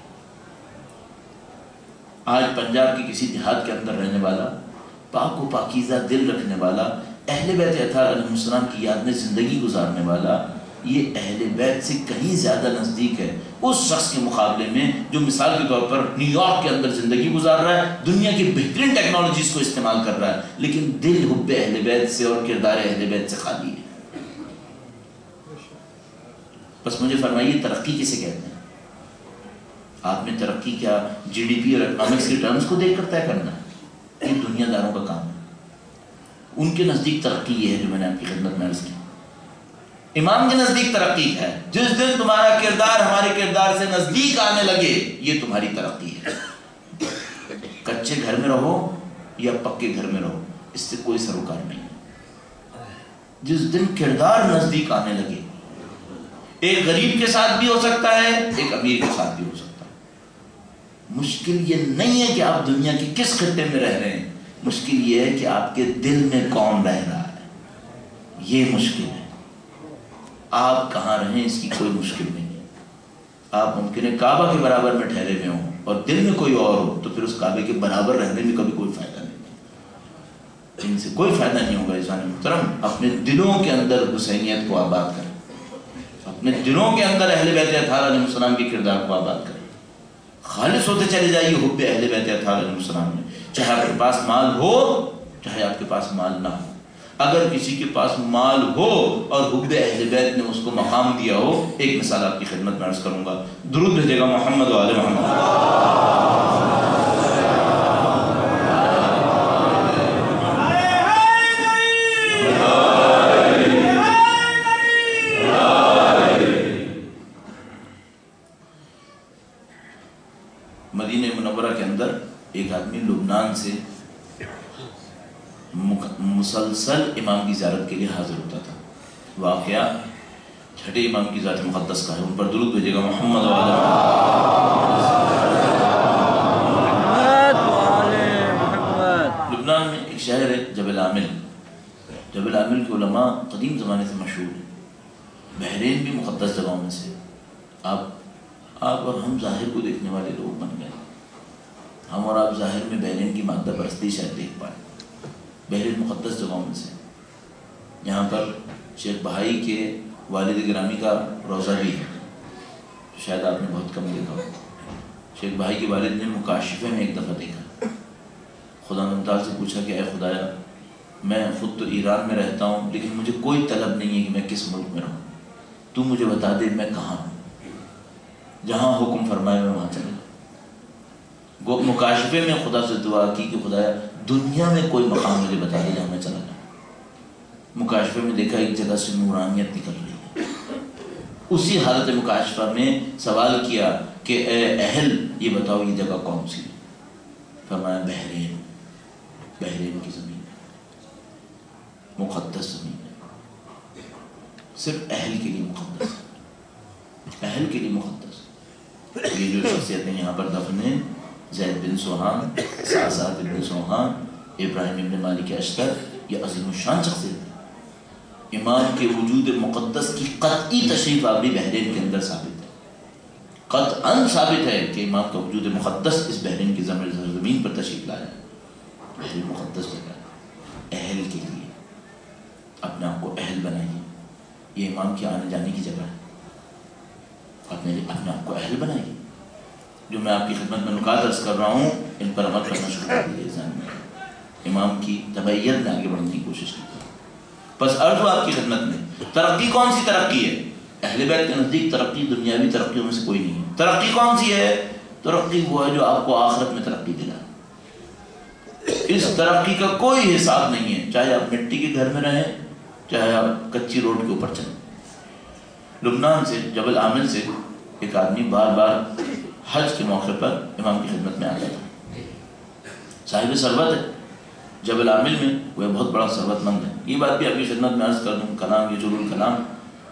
آج پنجاب کی کسی دیہات کے اندر رہنے والا، پاک و پاکیزہ دل رکھنے والا، اہل بیت اطہار علیہ السلام کی یاد میں زندگی گزارنے والا، یہ اہل بیت سے کہیں زیادہ نزدیک ہے اس شخص کے مقابلے میں جو مثال کے طور پر نیو یارک کے اندر زندگی گزار رہا ہے، دنیا کی بہترین ٹیکنالوجیز کو استعمال کر رہا ہے، لیکن دل حب اہل بیت سے اور کردار اہل بیت سے خالی ہے۔ بس مجھے فرمائیے ترقی کسے کہتے ہیں؟ آپ نے ترقی کیا جی ڈی پی اور اکنامکس کے ٹرمز کو دیکھ کر طے کرنا ہے؟ یہ دنیا داروں کا کام ہے۔ ان کے نزدیک ترقی یہ ہے جو میں نے آپ کی خدمت میں عرض کی۔ امام کے نزدیک ترقی ہے جس دن تمہارا کردار ہمارے کردار سے نزدیک آنے لگے، یہ تمہاری ترقی ہے۔ کچے گھر میں رہو یا پکے گھر میں رہو، اس سے کوئی سروکار نہیں ہے۔ جس دن کردار نزدیک آنے لگے، ایک غریب کے ساتھ بھی ہو سکتا ہے، ایک امیر کے ساتھ بھی ہو سکتا ہے۔ مشکل یہ نہیں ہے کہ آپ دنیا کے کس خطے میں رہ رہے ہیں، مشکل یہ ہے کہ آپ کے دل میں کون رہ رہا ہے، یہ مشکل ہے۔ آپ کہاں رہیں اس کی کوئی مشکل نہیں ہے۔ آپ ممکن ہے کعبہ کے برابر میں ٹھہرے ہوئے ہوں اور دل میں کوئی اور ہو، تو پھر اس کعبے کے برابر رہنے میں کبھی کوئی فائدہ نہیں ہے، ان سے کوئی فائدہ نہیں ہوگا۔ انسان محترم اپنے دلوں کے اندر حسینیت کو آباد کریں، اپنے دلوں کے اندر اہل بیت اطہار علیہ السلام کے کردار کو آباد کریں، خالص ہوتے چلے جائیے حب اہل بیت اطہار علیہ السلام میں، چاہے آپ کے پاس مال ہو چاہے آپ کے پاس مال نہ ہو۔ اگر کسی کے پاس مال ہو اور حب اہل بیت نے اس کو مقام دیا ہو، ایک مثال آپ کی خدمت میں عرض کروں گا، درود بھیجے گا محمد و آل محمد۔ مدینہ منورہ کے اندر ایک آدمی لبنان سے مسلسل امام کی زیارت کے لیے حاضر ہوتا تھا۔ واقعہ چھٹے امام کی ذات مقدس کا ہے، ان پر درود بھیجے گا محمد و آل محمد۔ لبنان میں ایک شہر ہے جبل عامل، جبل عامل کے علماء قدیم زمانے سے مشہور ہیں، بحرین بھی مقدس جگہوں میں سے۔ آپ آپ اور ہم ظاہر کو دیکھنے والے لوگ بن گئے، ہم اور آپ ظاہر میں بحرین کی مادہ پرستی شاید دیکھ پائیں، بحرین مقدس جگہوں میں سے۔ یہاں پر شیخ بہائی کے والد گرامی کا روضہ بھی ہے، شاید آپ نے بہت کم دیکھا ہو۔ شیخ بہائی کے والد نے مکاشفے میں ایک دفعہ دیکھا، خدا تعالیٰ سے پوچھا کہ اے خدایا، میں خود تو ایران میں رہتا ہوں لیکن مجھے کوئی طلب نہیں ہے کہ میں کس ملک میں رہوں، تو مجھے بتا دے میں کہاں ہوں، جہاں حکم فرمائے میں وہاں چلے گو۔ مکاشفے میں خدا سے دعا کی کہ خدایا دنیا میں کوئی مقام مجھے بتا دے جہاں میں چلا جاؤں۔ مکاشفے میں دیکھا ایک جگہ سے نورانیت نکل رہی ہے، اسی حالت مکاشفہ میں سوال کیا کہ اے اہل یہ بتاؤ یہ جگہ کون سی ہے؟ فرمایا بحرین، بحرین کی زمین ہے، مقدس زمین ہے، صرف اہل کے لیے مقدس ہے، اہل کے لیے مقدس۔ یہ جو شخصیتیں یہاں پر دفن ہیں، زید بن سوہان، سعد بن سوہان، ابراہیم بن مالک اشتر، یہ عظیم الشان شخصیت ہے۔ امام کے وجود مقدس کی قطعی تشریف آوری بحرین کے اندر ثابت ہے، قطعاً ثابت ہے کہ امام کا وجود مقدس اس بحرین کی زمین پر تشریف لایا ہے۔ بحرین مقدس جگہ ہے، اہل کے لیے اپنے آپ کو اہل بنائیے، یہ امام کے آنے جانے کی جگہ ہے، اپنے اپنے آپ کو اہل بنائیے۔ جو میں آپ کی خدمت میں نکات عرض کر رہا ہوں ان پر عمل کرنا شروع کر دیجیے، ذہن میں امام کی تبعیت میں آگے بڑھنے کی کوشش کی۔ بس عرض ہو آپ کی خدمت میں، ترقی کون سی ترقی ہے؟ اہل بیت کے نزدیک ترقی دنیاوی ترقیوں میں سے کوئی نہیں ہے۔ ترقی کون سی ہے؟ ترقی وہ ہے جو آپ کو آخرت میں ترقی دلائے۔ اس ترقی کا کوئی حساب نہیں ہے، چاہے آپ مٹی کے گھر میں رہیں، چاہے آپ کچی روڈ کے اوپر چلیں۔ لبنان سے جبل عامل سے ایک آدمی بار بار حج کے موقع پر امام کی خدمت میں آتا تھا، صاحب ثروت ہے، جبل عامل میں وہ بہت بڑا ثروت مند ہے۔ یہ بات بھی آپ کی خدمت میں عرض کر دوں، کلام یہ جلول کلام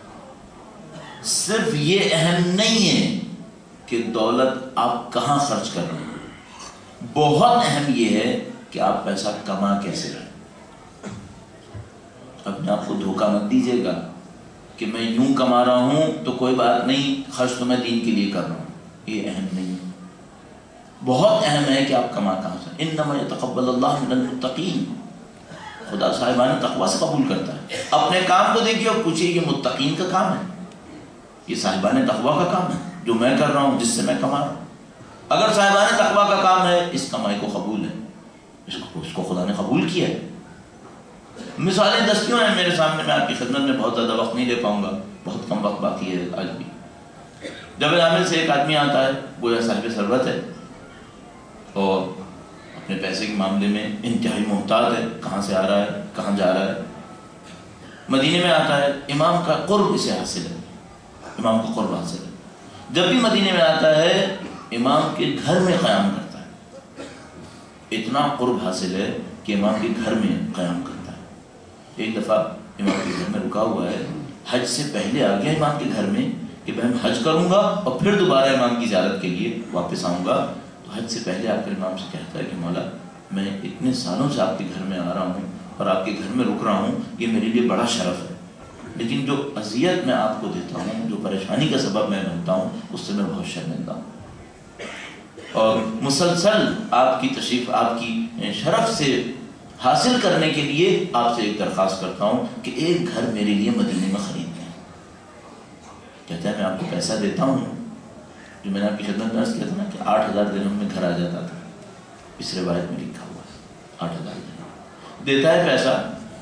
صرف یہ اہم نہیں ہے کہ دولت آپ کہاں خرچ کر رہے ہیں، بہت اہم یہ ہے کہ آپ پیسہ کما کیسے رہے۔ اپنے آپ کو دھوکہ مت دیجیے گا کہ میں یوں کما رہا ہوں تو کوئی بات نہیں، خرچ تو میں دین کے لیے کر رہا ہوں، یہ اہم نہیں ہے۔ بہت اہم ہے کہ آپ کما کہاں سے۔ انما یتقبل اللہ من المتقین، خدا صاحبان تقوی سے قبول کرتا ہے۔ اپنے کام کو دیکھیے اور پوچھیے یہ متقین کا کام ہے، یہ صاحبان تقوی کا کام ہے جو میں کر رہا ہوں، جس سے میں کما رہا ہوں۔ اگر صاحبان تقوی کا کام ہے، اس کمائی کو قبول ہے، اس کو اس کو خدا نے قبول کیا ہے۔ مثالیں دستیوں ہیں میرے سامنے، میں آپ کی خدمت میں بہت زیادہ وقت نہیں دے پاؤں گا، بہت کم وقت باقی ہے آج بھی۔ جبل عامل سے ایک آدمی آتا ہے، گویا صاحب ثروت ہے اور اپنے پیسے کے معاملے میں انتہائی محتاط ہے، کہاں سے آ رہا ہے کہاں جا رہا ہے۔ مدینے میں آتا ہے، امام کا قرب اسے حاصل ہے، امام کا قرب حاصل ہے۔ جب بھی مدینے میں آتا ہے امام کے گھر میں قیام کرتا ہے، اتنا قرب حاصل ہے کہ امام کے گھر میں قیام کرتا ہے۔ ایک دفعہ امام کے گھر میں رکا ہوا ہے، حج سے پہلے آ گیا امام کے گھر میں کہ میں حج کروں گا اور پھر دوبارہ امام کی زیارت کے لیے واپس آؤں گا۔ تو حج سے پہلے آ کر امام سے کہتا ہے کہ مولا میں اتنے سالوں سے آپ کے گھر میں آ رہا ہوں اور آپ کے گھر میں رک رہا ہوں، یہ میرے لیے بڑا شرف ہے، لیکن جو اذیت میں آپ کو دیتا ہوں، جو پریشانی کا سبب میں بنتا ہوں، اس سے میں بہت شرمندہ ہوں، اور مسلسل آپ کی تشریف آپ کی شرف سے حاصل کرنے کے لیے آپ سے ایک درخواست کرتا ہوں کہ ایک گھر میرے لیے مدینے میں خرید لیں۔ کہتا ہے میں آپ کو پیسہ دیتا ہوں، جو میں نے آپ کی خدمت میں عرض کیا تھا نا کہ آٹھ ہزار درہم میں گھر آ جاتا تھا، اس روایت میں لکھا ہوا ہے آٹھ ہزار درہم دیتا ہے پیسہ،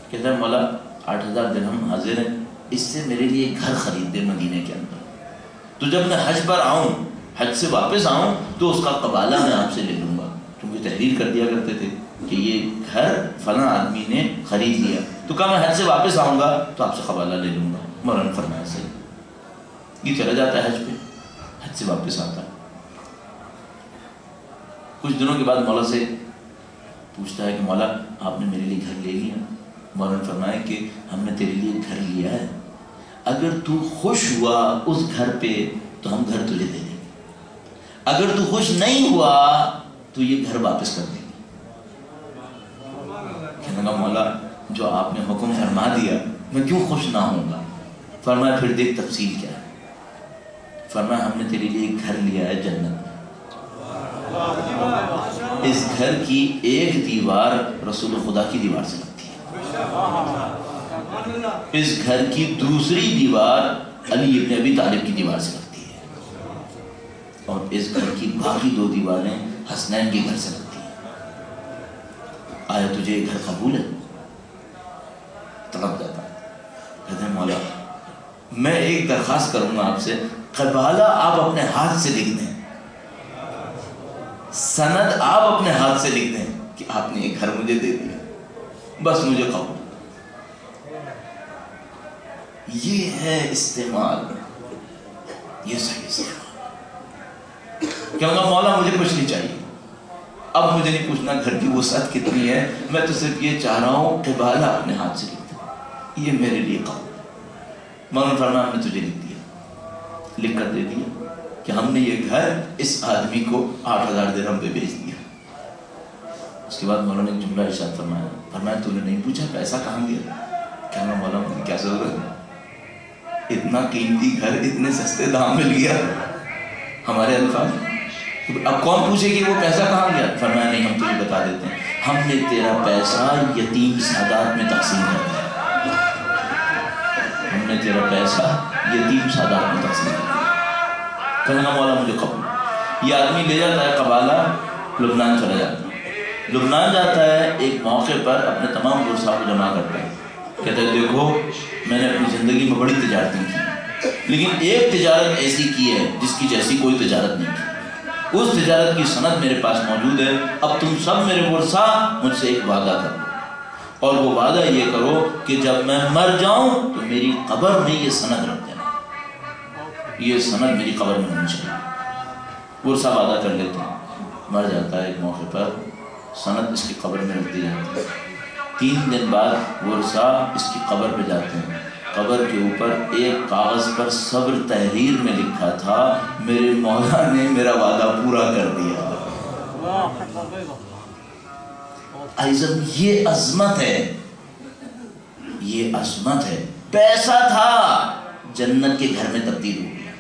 کہتا ہے مولا آٹھ ہزار درہم حاضر ہیں، اس سے میرے لیے گھر خرید دے مدینے کے اندر، تو جب میں حج پر آؤں، حج سے واپس آؤں تو اس کا قبالہ میں آپ سے لے لوں گا، کیونکہ تحریر کر دیا کرتے تھے کہ یہ گھر فلاں آدمی نے خرید لیا، تو کہا میں حج سے واپس آؤں گا تو آپ سے قبالہ لے لوں گا۔ مولانا فرمایا صحیح۔ یہ چلا جاتا ہے حج پہ، حج سے واپس آتا ہے، کچھ دنوں کے بعد مولا سے پوچھتا ہے کہ مولا آپ نے میرے لیے گھر لے لیا؟ مولانا فرمایا کہ ہم نے تیرے لیے گھر لیا ہے، اگر تو خوش ہوا اس گھر پہ تو ہم گھر تجھے دے دیں گے، اگر تو خوش نہیں ہوا تو یہ گھر واپس کر دیں گے۔ کہنے لگا مولا جو آپ نے حکم فرما دیا میں کیوں خوش نہ ہوں گا؟ فرمایا پھر دیکھ تفصیل کیا ہے۔ فرمایا ہم نے تیرے لیے گھر لیا ہے جنت میں، اس گھر کی ایک دیوار رسول خدا کی دیوار سے لگتی ہے، اس گھر کی دوسری دیوار علی ابن ابی طالب کی دیوار سے لگتی ہے، اور اس گھر کی باقی دو دیواریں حسنین کے گھر سے لگتی ہیں۔ آیا تجھے یہ گھر قبول ہے؟ تڑپ جاتا ہے، کہتے ہیں مولا میں ایک درخواست کروں گا آپ سے، قبالہ آپ اپنے ہاتھ سے لکھ دیں، سند آپ اپنے ہاتھ سے لکھ دیں کہ آپ نے یہ گھر مجھے دے دیا، بس مجھے قبول۔ یہ ہے استعمال، یہ صحیح استعمال۔ کہوں گا مولا مجھے کچھ نہیں چاہیے، اب مجھے نہیں پوچھنا گھر کی وسعت کتنی ہے، میں تو صرف یہ چاہ رہا ہوں کہ قبالہ اپنے ہاتھ سے لکھ دیں، یہ میرے لیے قبول۔ مولانا فرمایا ہم نے تجھے لکھ دیا، لکھ کر دے دیا کہ ہم نے یہ گھر اس آدمی کو آٹھ ہزار درہم پہ بیچ دیا۔ اس کے بعد مولانا نے ایک جملہ ارشاد فرمایا، فرمایا تو نے نہیں پوچھا پیسہ کہاں گیا؟ کہنا مولا مجھے کیا ضرورت ہے، اتنا قیمتی گھر اتنے سستے دام مل گیا۔ ہمارے الفاظ، اب کون پوچھے کہ وہ پیسہ کہاں گیا؟ فرمایا نہیں ہم تجھے بتا دیتے ہیں، ہم نے تیرا پیسہ یتیم سادات میں تقسیم کر دیا، ہم نے تیرا پیسہ یتیم سادات میں تقسیم کر دیا۔ کہنا مولا مجھے قبول۔ یہ آدمی لے جاتا ہے قبالہ، لبنان چلا جاتا ہے، لبنان جاتا ہے، ایک موقع پر اپنے تمام ورثاء کو جمع کرتا ہے، کہتا ہے دیکھو میں نے اپنی زندگی میں بڑی تجارتیں کی، لیکن ایک تجارت ایسی کی ہے جس کی جیسی کوئی تجارت نہیں کی، اس تجارت کی سند میرے پاس موجود ہے، اب تم سب میرے ورثاء مجھ سے ایک وعدہ کرو، اور وہ وعدہ یہ کرو کہ جب میں مر جاؤں تو میری قبر میں یہ سند رکھ دینا، یہ سند میری قبر میں ہونی چاہیے۔ ورثاء وعدہ کر لیتے ہیں، مر جاتا ہے، ایک موقع پر سند اس کی قبر میں رکھ دی جاتی ہے، تین دن بعد ورثاء اس کی قبر پہ جاتے ہیں، قبر کے اوپر ایک کاغذ پر صبر تحریر میں لکھا تھا میرے مولا نے میرا وعدہ پورا کر دیا۔ عزم، یہ عظمت ہے، یہ عظمت ہے، پیسہ تھا جنت کے گھر میں تبدیل ہو گیا،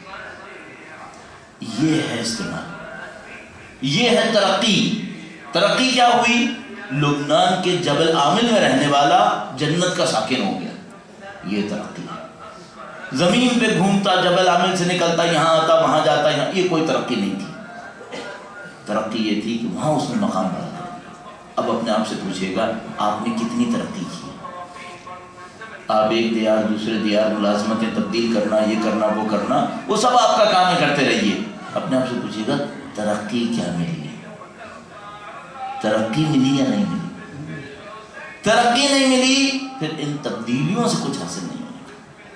یہ ہے استعمال، یہ ہے ترقی۔ ترقی کیا ہوئی؟ لبنان کے جبل عامل میں رہنے والا جنت کا ساکن ہو گیا، یہ ترقی ہے۔ زمین پہ گھومتا، جبل عامل سے نکلتا، یہاں آتا وہاں جاتا، یہاں، یہ کوئی ترقی نہیں تھی۔ ترقی یہ تھی کہ وہاں اس نے مقام بڑھا کر دیا۔ اب اپنے آپ سے پوچھئے گا آپ نے کتنی ترقی کی؟ آپ ایک دیار دوسرے دیار ملازمتیں تبدیل کرنا، یہ کرنا وہ کرنا، وہ سب آپ کا کام ہے، کرتے رہیے۔ اپنے آپ سے پوچھئے گا ترقی کیا ملی؟ ترقی ملی یا نہیں ملی؟ ترقی نہیں ملی پھر ان تبدیلیوں سے کچھ حاصل نہیں ہوگا،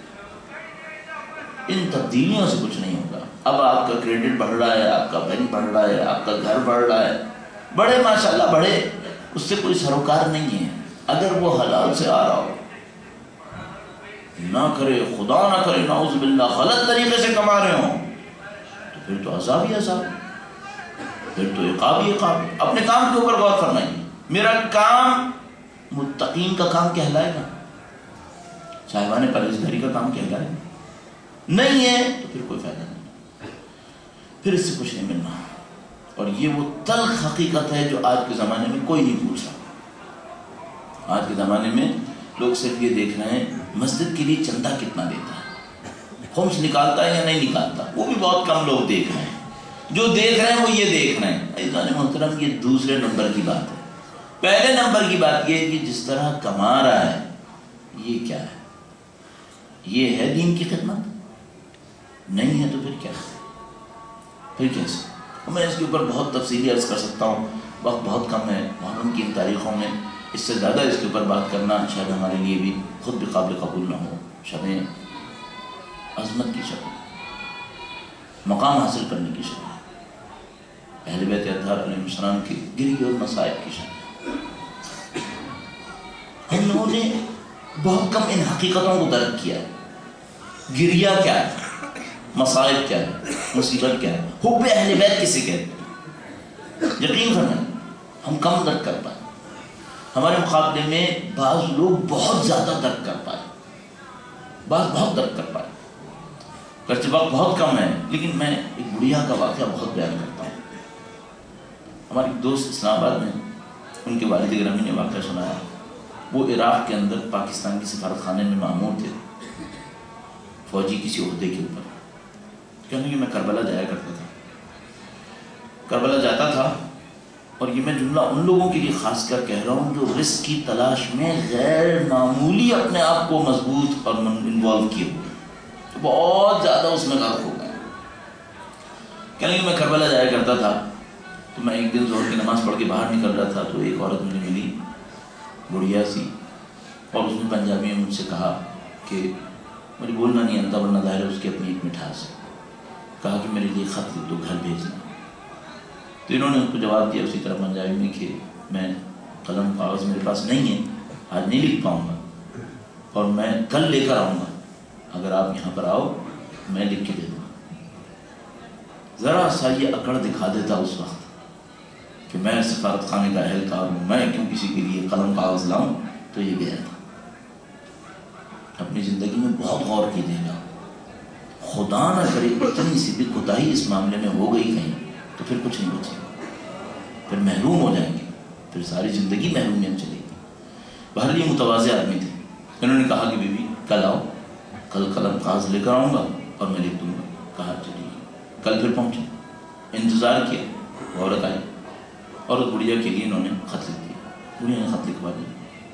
ان تبدیلیوں سے کچھ نہیں ہوگا۔ اب آپ کا کریڈٹ بڑھ رہا ہے، آپ کا بینک بڑھ رہا ہے، آپ کا گھر بڑھ رہا ہے، بڑے ماشاءاللہ بڑے، اس سے کوئی سروکار نہیں ہے۔ اگر وہ حلال سے آ رہا ہو، نہ کرے خدا نہ کرے نعوذ باللہ غلط طریقے سے کما رہے ہوں، تو پھر تو عذاب ہی عذاب، پھر تو عقاب ہی عقاب۔ اپنے کام کے اوپر غور فرمائیے، میرا کام متقین کا کام کہلائے گا؟ صاحبان پرہیزگاری کا کام کہلائے گا؟ نہیں ہے تو پھر کوئی فائدہ نہیں، پھر اس سے کچھ نہیں ملنا۔ اور یہ وہ تلخ حقیقت ہے جو آج کے زمانے میں کوئی نہیں پوچھ رہا۔ آج کے زمانے میں لوگ صرف یہ دیکھ رہے ہیں مسجد کے لیے چندہ کتنا دیتا ہے، خمس نکالتا ہے یا نہیں نکالتا، وہ بھی بہت کم لوگ دیکھ رہے ہیں۔ جو دیکھ رہے ہیں وہ یہ دیکھ رہے ہیں، عزیزان محترم، یہ دوسرے نمبر کی بات ہے۔ پہلے نمبر کی بات یہ ہے کہ جس طرح کما رہا ہے یہ کیا ہے؟ یہ ہے دین کی خدمت؟ نہیں ہے تو پھر کیا ہے؟ پھر کیسے؟ میں اس کے اوپر بہت تفصیلی عرض کر سکتا ہوں، وقت بہت کم ہے. محرم کی ان تاریخوں میں اس سے زیادہ اس کے اوپر بات کرنا شاید ہمارے لیے بھی خود بھی قابل قبول نہ ہو. شبیں عظمت کی شب، مقام حاصل کرنے کی شب، اہل بیت اطہار علیہ السلام کی گری اور مصائب کی شب. ہم لوگوں نے بہت کم ان حقیقتوں کو درک کیا ہے. گریا کیا ہے، مصائب کیا ہے، مصیبت کیا ہے، حب اہل بیت کسے کہتے ہیں. یقین کرنا ہم کم درک کر پائے. ہمارے مقابلے میں بعض لوگ بہت زیادہ درک کر پائے، بعض بہت درک کر پائے. گرچہ وقت بہت کم ہے لیکن میں ایک بڑھیا کا واقعہ بہت بیان کرتا ہوں. ہماری دوست اسلام آباد میں ان کے والد گرامی نے واقعہ سنایا. وہ عراق کے اندر پاکستان کی سفارت خانے میں مامور تھے، فوجی کسی عہدے کے اوپر. کہنے کہ میں کربلا جایا کرتا تھا، کربلا جاتا تھا، اور یہ میں جملہ ان لوگوں کے لیے خاص کر کہہ رہا ہوں جو رزق کی تلاش میں غیر معمولی اپنے آپ کو مضبوط اور انوالو کیے ہوئے، بہت زیادہ اس میں غرق ہو گئے. کہنے کہ میں کربلا جایا کرتا تھا تو میں ایک دن ظہر کی نماز پڑھ کے باہر نکل رہا تھا تو ایک عورت مجھے ملی، بڑھیا سی، اور اس نے پنجابی میں مجھ سے کہا کہ مجھے بولنا نہیں آتا ورنہ ظاہر ہے اس کی اپنی ایک مٹھاس ہے. کہا کہ میرے لیے خط لکھ دو، گھر بھیجنا. تو انہوں نے ان کو جواب دیا اسی طرح پنجابی میں کہ میں قلم کاغذ میرے پاس نہیں ہے، آج نہیں لکھ پاؤں گا، اور میں کل لے کر آؤں گا. اگر آپ یہاں پر آؤ میں لکھ کے دے دوں گا. ذرا سا یہ اکڑ دکھا دیتا اس وقت کہ میں سفارت خانے کا اہلکار ہوں، میں کیوں کسی کے لیے قلم کاغذ لاؤں، تو یہ گیا تھا. اپنی زندگی میں بہت غور کیجیے گا. خدا نہ کرے اتنی سی بھی کوتاہی اس معاملے میں ہو گئی کہیں تو پھر کچھ نہیں بچے گا، پھر محروم ہو جائیں گے، پھر ساری زندگی محرومیت چلے گی. بہرحال یہ متواضع آدمی تھے. انہوں نے کہا کہ بی بی کل آؤ، کل قلم کاغذ لے کر آؤں گا اور میں لکھ دوں گا. کہا چلیے. کل پھر پہنچے، انتظار کیا، عورت آئی اور اس بڑھیا کے لیے انہوں نے خط لکھ دیا. بڑھیا نے خط لکھوا دیا،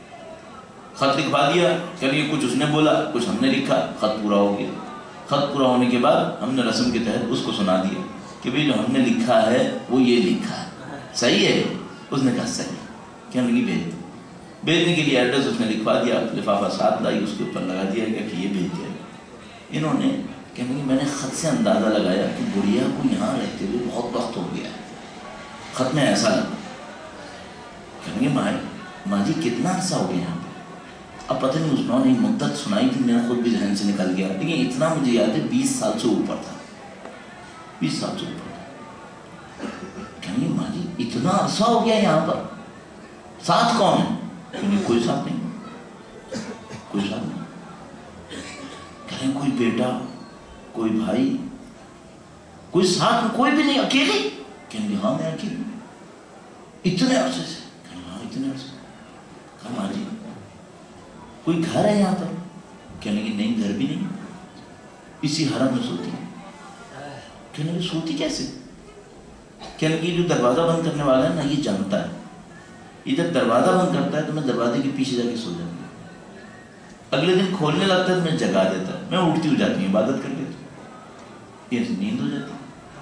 خط لکھوا دیا. چلیے کچھ اس نے بولا، کچھ ہم نے لکھا، خط پورا ہو گیا. خط پورا ہونے کے بعد ہم نے رسم کے تحت اس کو سنا دیا کہ بھئی جو ہم نے لکھا ہے وہ یہ لکھا ہے، صحیح ہے؟ اس نے کہا صحیح. کہنے لگی بھیج دو. بھیجنے کے لیے ایڈریس اس نے لکھوا دیا، لفافہ ساتھ لائی، اس کے اوپر لگا دیا گیا کہ یہ بھیج دیا. انہوں نے کہنے لگی میں نے خط سے اندازہ لگایا کہ بڑھیا کو یہاں رہتے ہوئے بہت وقت ہو گیا ہے، خط میں ایسا لگا. کہنے لگی ماں ماں جی کتنا عرصہ ہو گیا یہاں پہ؟ اب پتہ نہیں اس نے ایک مدت سنائی تھی، میرا خود بھی ذہن سے نکل گیا، لیکن اتنا مجھے یاد ہے بیس سال سے اوپر تھا، بیس سال سے اوپر تھا. کہیں گے ماں جی اتنا عرصہ ہو گیا یہاں پر، ساتھ کون ہے؟ کہیں کوئی ساتھ نہیں، کوئی ساتھ نہیں. کہیں کوئی بیٹا، کوئی بھائی، کوئی ساتھ میں کوئی بھی نہیں، اکیلے؟ کہیں گے ہاں میں اکیلے. اتنے عرصے سے؟ کہیں ہاں اتنے عرصے. کہا ماں جی کوئی گھر ہے یہاں پر؟ کہنے لگی نہیں گھر بھی نہیں، اسی حرم میں سوتی ہے. کہنے لگی سوتی کیسے؟ کہنے لگی جو دروازہ بند کرنے والا ہے نا یہ جانتا ہے، یہ جب دروازہ بند کرتا ہے تو میں دروازے کے پیچھے جا کے سو جاتی ہوں، اگلے دن کھولنے لگتا ہے تو میں جگا دیتا ہے، میں اٹھتی ہو جاتی ہوں عبادت کر لیتی ہوں، یہ نیند ہو جاتی ہے.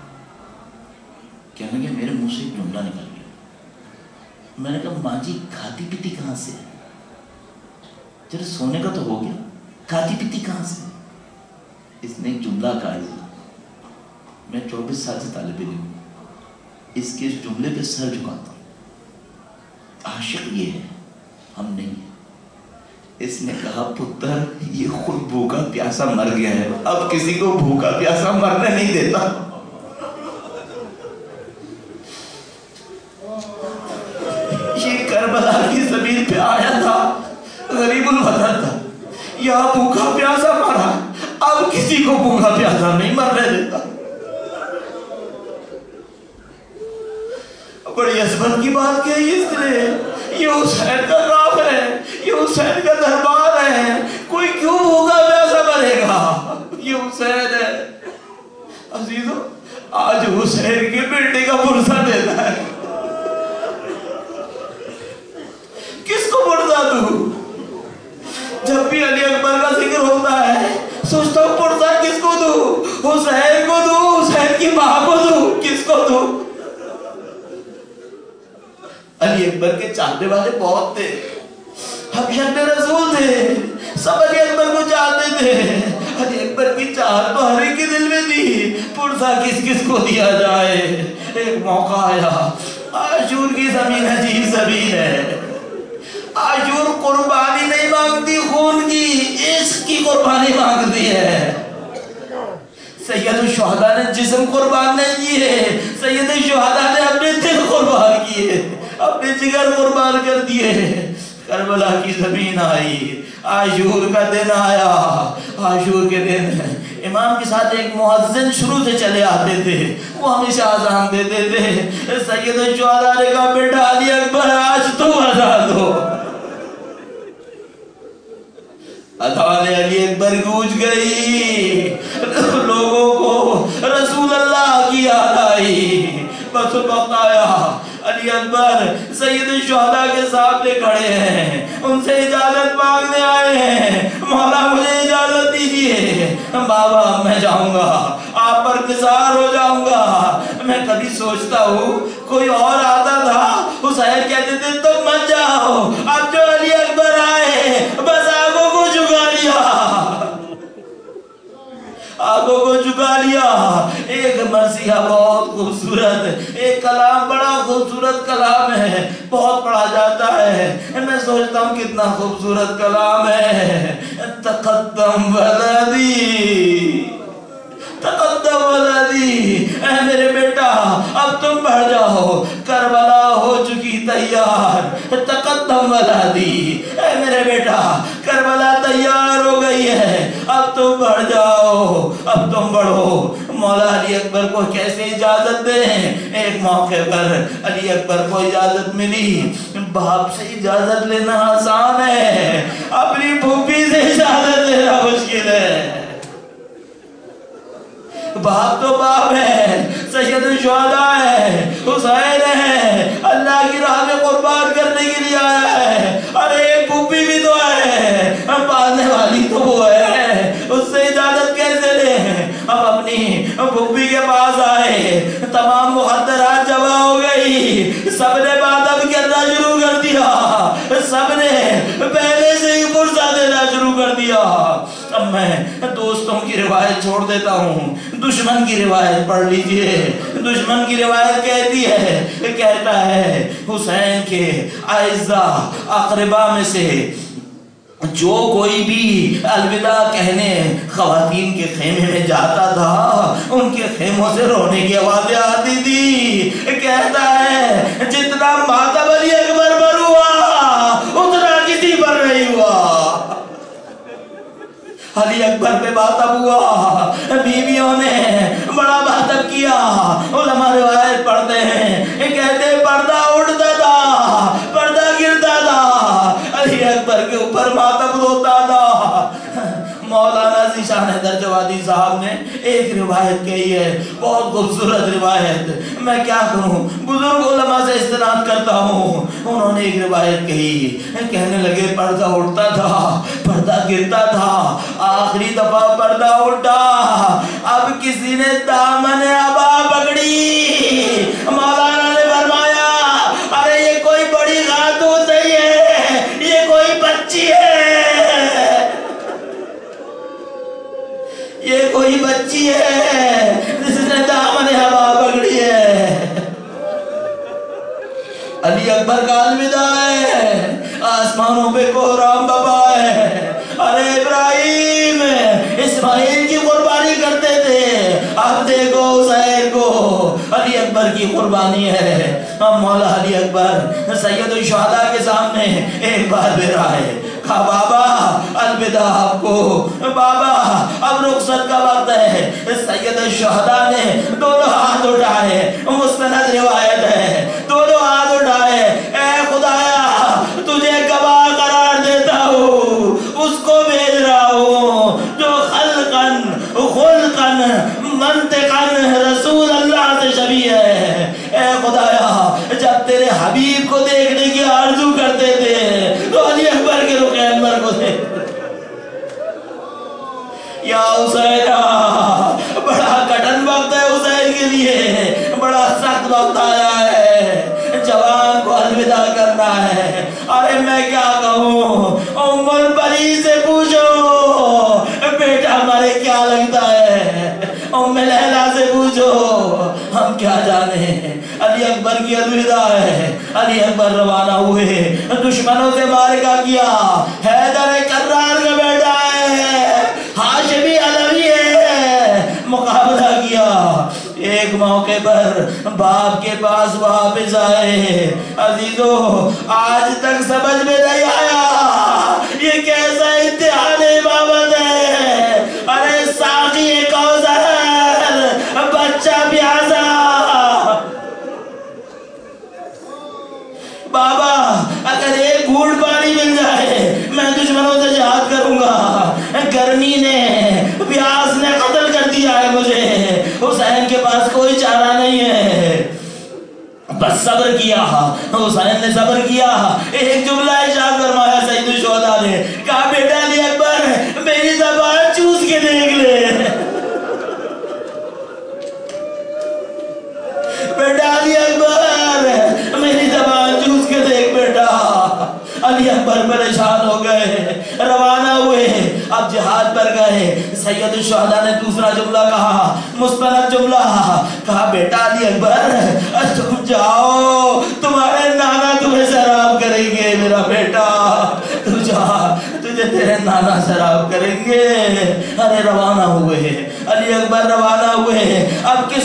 کہنے لگے میرے منہ سے ایک جملہ نکل گیا. میں نے کہا ماں جی کھاتی پیتی کہاں سے ہے؟ چلو سونے کا تو ہو گیا، کھاتی پیتی کہاں سے؟ اس نے ایک جملہ کہا. میں چوبیس سال سے طالب علم ہوں، اس کے اس جملے پہ سر جھکاتا ہوں. عاشق یہ ہے، ہم نہیں ہیں. اس نے کہا پتر یہ خود بھوکا پیاسا مر گیا ہے، اب کسی کو بھوکا پیاسا مرنے نہیں دیتا. یہ کربلا کی زمین پہ آیا تھا، غریب الوطن تھا، یہاں بھوکا پیاسا مرا، اب کسی کو بھوکا پیاسا نہیں مرنے دیتا. بڑی عظمت کی بات کہی اس نے. یہ حسین کا کام ہے، یہ حسین کا دربار ہے، کوئی کیوں بھوکا پیاسا مرے گا؟ یہ حسین ہے. عزیزو آج حسین کی بیٹے کا پرسہ دیتا ہے. کس کو پڑھتا تو؟ جب حسین کو دوں، حسین کی ماں کو دوں، کس کو دوں؟ علی اکبر کے چاہنے والے بہت تھے، حبیب رسول تھے، سب علی اکبر کو چاہتے تھے۔ علی اکبر کی چاہت تو ہر ایک کے دل میں تھی، پرسہ کس کس کو دیا جائے۔ ایک موقع آیا، عاشور کی زمین عجیب زمین ہے، عاشور قربانی نہیں مانگتی خون کی، عشق کی قربانی مانگتی ہے۔ سید الشہداء نے جسم قربان نہیں کیے، سید الشہداء نے اپنے دل قربان کیے، اپنے جگر قربان کر دیے۔ کربلا کی زمین آئی، عاشور کا دن آیا۔ عاشور کے دن امام کے ساتھ ایک مؤذن شروع سے چلے آتے تھے، وہ ہمیشہ اذان دیتے تھے۔ سید الشہداء نے کہا بیٹا علی اکبر آج تو اذان دو۔ اذان علی اکبر گونج گئی، لوگوں کو رسول اللہ کی یاد آئی۔ بس وقت آیا، علی اکبر سید الشہداء کے سامنے کھڑے ہیں، ان سے اجازت مانگنے آئے ہیں، مولا مجھے اجازت دیجیے، بابا میں جاؤں گا، آپ پر نثار ہو جاؤں گا۔ میں کبھی سوچتا ہوں کوئی اور آتا تھا، حسین کہتے تھے تم مت جاؤ، اب جو علی اکبر آئے بس آنکھوں کو جھکا لیا، آنکھوں کو جھکا لیا۔ ایک مرثیہ بہت خوبصورت، ایک کلام بڑا خوبصورت کلام ہے، بہت پڑھا جاتا ہے، میں سوچتا ہوں کتنا خوبصورت کلام ہے۔ تقدم ولدی تقدم ولدی، اے میرے بیٹا اب تم بڑھ جاؤ، کربلا ہو چکی تیار۔ تقدم ولدی، اے میرے بیٹا کربلا تیار ہو گئی ہے، اب تم بڑھ جاؤ، اب تم بڑھو۔ مولا علی اکبر کو کیسے اجازت دیں؟ ایک موقع پر علی اکبر کو اجازت ملی۔ باپ سے اجازت لینا آسان ہے، اپنی پھوپھی سے اجازت لینا مشکل ہے۔ باپ تو باپ ہے، سید الشہداء ہے، حسین ہے، اللہ کی راہ میں قربان کرنے کے لیے آیا ہے، ارے ایک پھوپھی بھی تو ہے، پالنے والی تو وہ ہے، اس سے اجازت کیسے لیں؟ اب اپنی پھوپھی کے پاس آئے، تمام مخدرات جمع ہو گئی، سب نے بادب کرنا شروع کر دیا، سب نے پہلے سے ہی فرصہ دینا شروع کر دیا۔ اب میں دوستوں کی روایت چھوڑ دیتا ہوں، دشمن کی روایت پڑھ لیجئے۔ دشمن کی روایت کہتی ہے، کہتا ہے حسین کے اعزاء اقربا میں سے جو کوئی بھی الوداع کہنے خواتین کے خیمے میں جاتا تھا، ان کے خیموں سے رونے کی آوازیں آتی تھی۔ کہتا ہے جتنا ماتم علی اکبر پر ہوا اتنا کسی پر نہیں ہوا۔ علی اکبر پہ ماتم ہوا، بیویوں نے بڑا ماتم کیا۔ علماء روایت پڑھتے ہیں، کہتے ہیں پردہ اڑتا تھا، پردہ گرتا تھا، علی اکبر کے اوپر ماتم ہوتا تھا۔ مولانا ذیشان حیدر جوادی صاحب نے ایک روایت کہی ہے، بہت خوبصورت روایت، میں کیا کروں، بزرگ علماء سے استناد کرتا ہوں۔ انہوں نے ایک روایت کہی، کہنے لگے پردہ اڑتا تھا، پردہ گرتا تھا، آخری دفعہ پردہ اٹھا، اب کسی نے دامن ابا پکڑی۔ مولانا نے فرمایا ارے یہ کوئی بڑی خاتون نہیں ہے، یہ کوئی بچی ہے، یہ کوئی بچی ہے جس نے دامن ابا پکڑی ہے۔ علی اکبر کا الوداع ہے، آسمانوں پہ کوہرام بابا ہے۔ ارے ابراہیم اسماعیل کی قربانی کرتے تھے، اب دیکھو حسین کو، علی اکبر کی قربانی ہے۔ اب مولا علی اکبر سید الشہداء کے سامنے ایک بار پھر آئے، کہا بابا الوداع آپ کو، بابا اب رخصت کا وقت ہے۔ سید الشہداء نے دونوں ہاتھ اٹھائے، مستند روایت ہے، دونوں ہاتھ اٹھائے، اے خدایا تجھے گواہ قرار دیتا ہوں، اس کو بھیج رہا ہوں جو خلقاً خلقاً منطقاً رسول اللہ سے شبیہ ہے۔ اے خدایا جب تیرے حبیب کو دیکھنے کی آرزو کرتے تھے تو علی اکبر کے رخ انور کو دیکھتے تھے۔ یا حسینہ بڑا وقت آیا ہے، جوان کو الوداع کرنا ہے۔ ارے میں کیا کہوں، ام البری سے پوچھو بیٹا ہمارے کیا لگتا ہے، ام لیلا سے پوچھو ہم کیا جانے۔ علی اکبر کی الوداع ہے، علی اکبر روانہ ہوئے، دشمنوں سے معرکہ کیا، حیدر کرار کا بیٹا ہے، ہاشمی علوی ہے، مقابلہ کیا۔ ایک موقع پر باپ کے پاس واپس آئے، عزیزو آج تک سمجھ میں نہیں آیا یہ کیسا امتحان امامت ہے۔ ارے ساقی کوثر، بچہ پیاسا، بابا اگر ایک گھونٹ پانی مل جائے میں دشمنوں سے جہاد کروں گا، گرمی نے پیاس نے قتل کر دیا ہے مجھے، حسین کے پاس کوئی چارہ نہیں ہے۔ بس صبر کیا، حسین نے صبر کیا۔ ایک جملہ ارشاد فرمایا سید الشہداء نے، کہا بیٹا علی اکبر میری زبان چوس کے دیکھ لے، بیٹا علی اکبر میری زبان چوس کے دیکھ بیٹا۔ علی اکبر پریشان ہو گئے، روانہ ہوئے، اب جہاد پر گئے۔ سید الشہداء نے دوسرا جملہ کہا، مستند جملہ کہا، بیٹا علی اکبر تم جاؤ، تمہارے نانا تمہیں سراب کریں گے میرا بیٹا، تو جا، تجھے تیرے نانا سراب کریں گے۔ ارے روانہ ہوئے، علی اکبر روانہ ہوئے، اب کس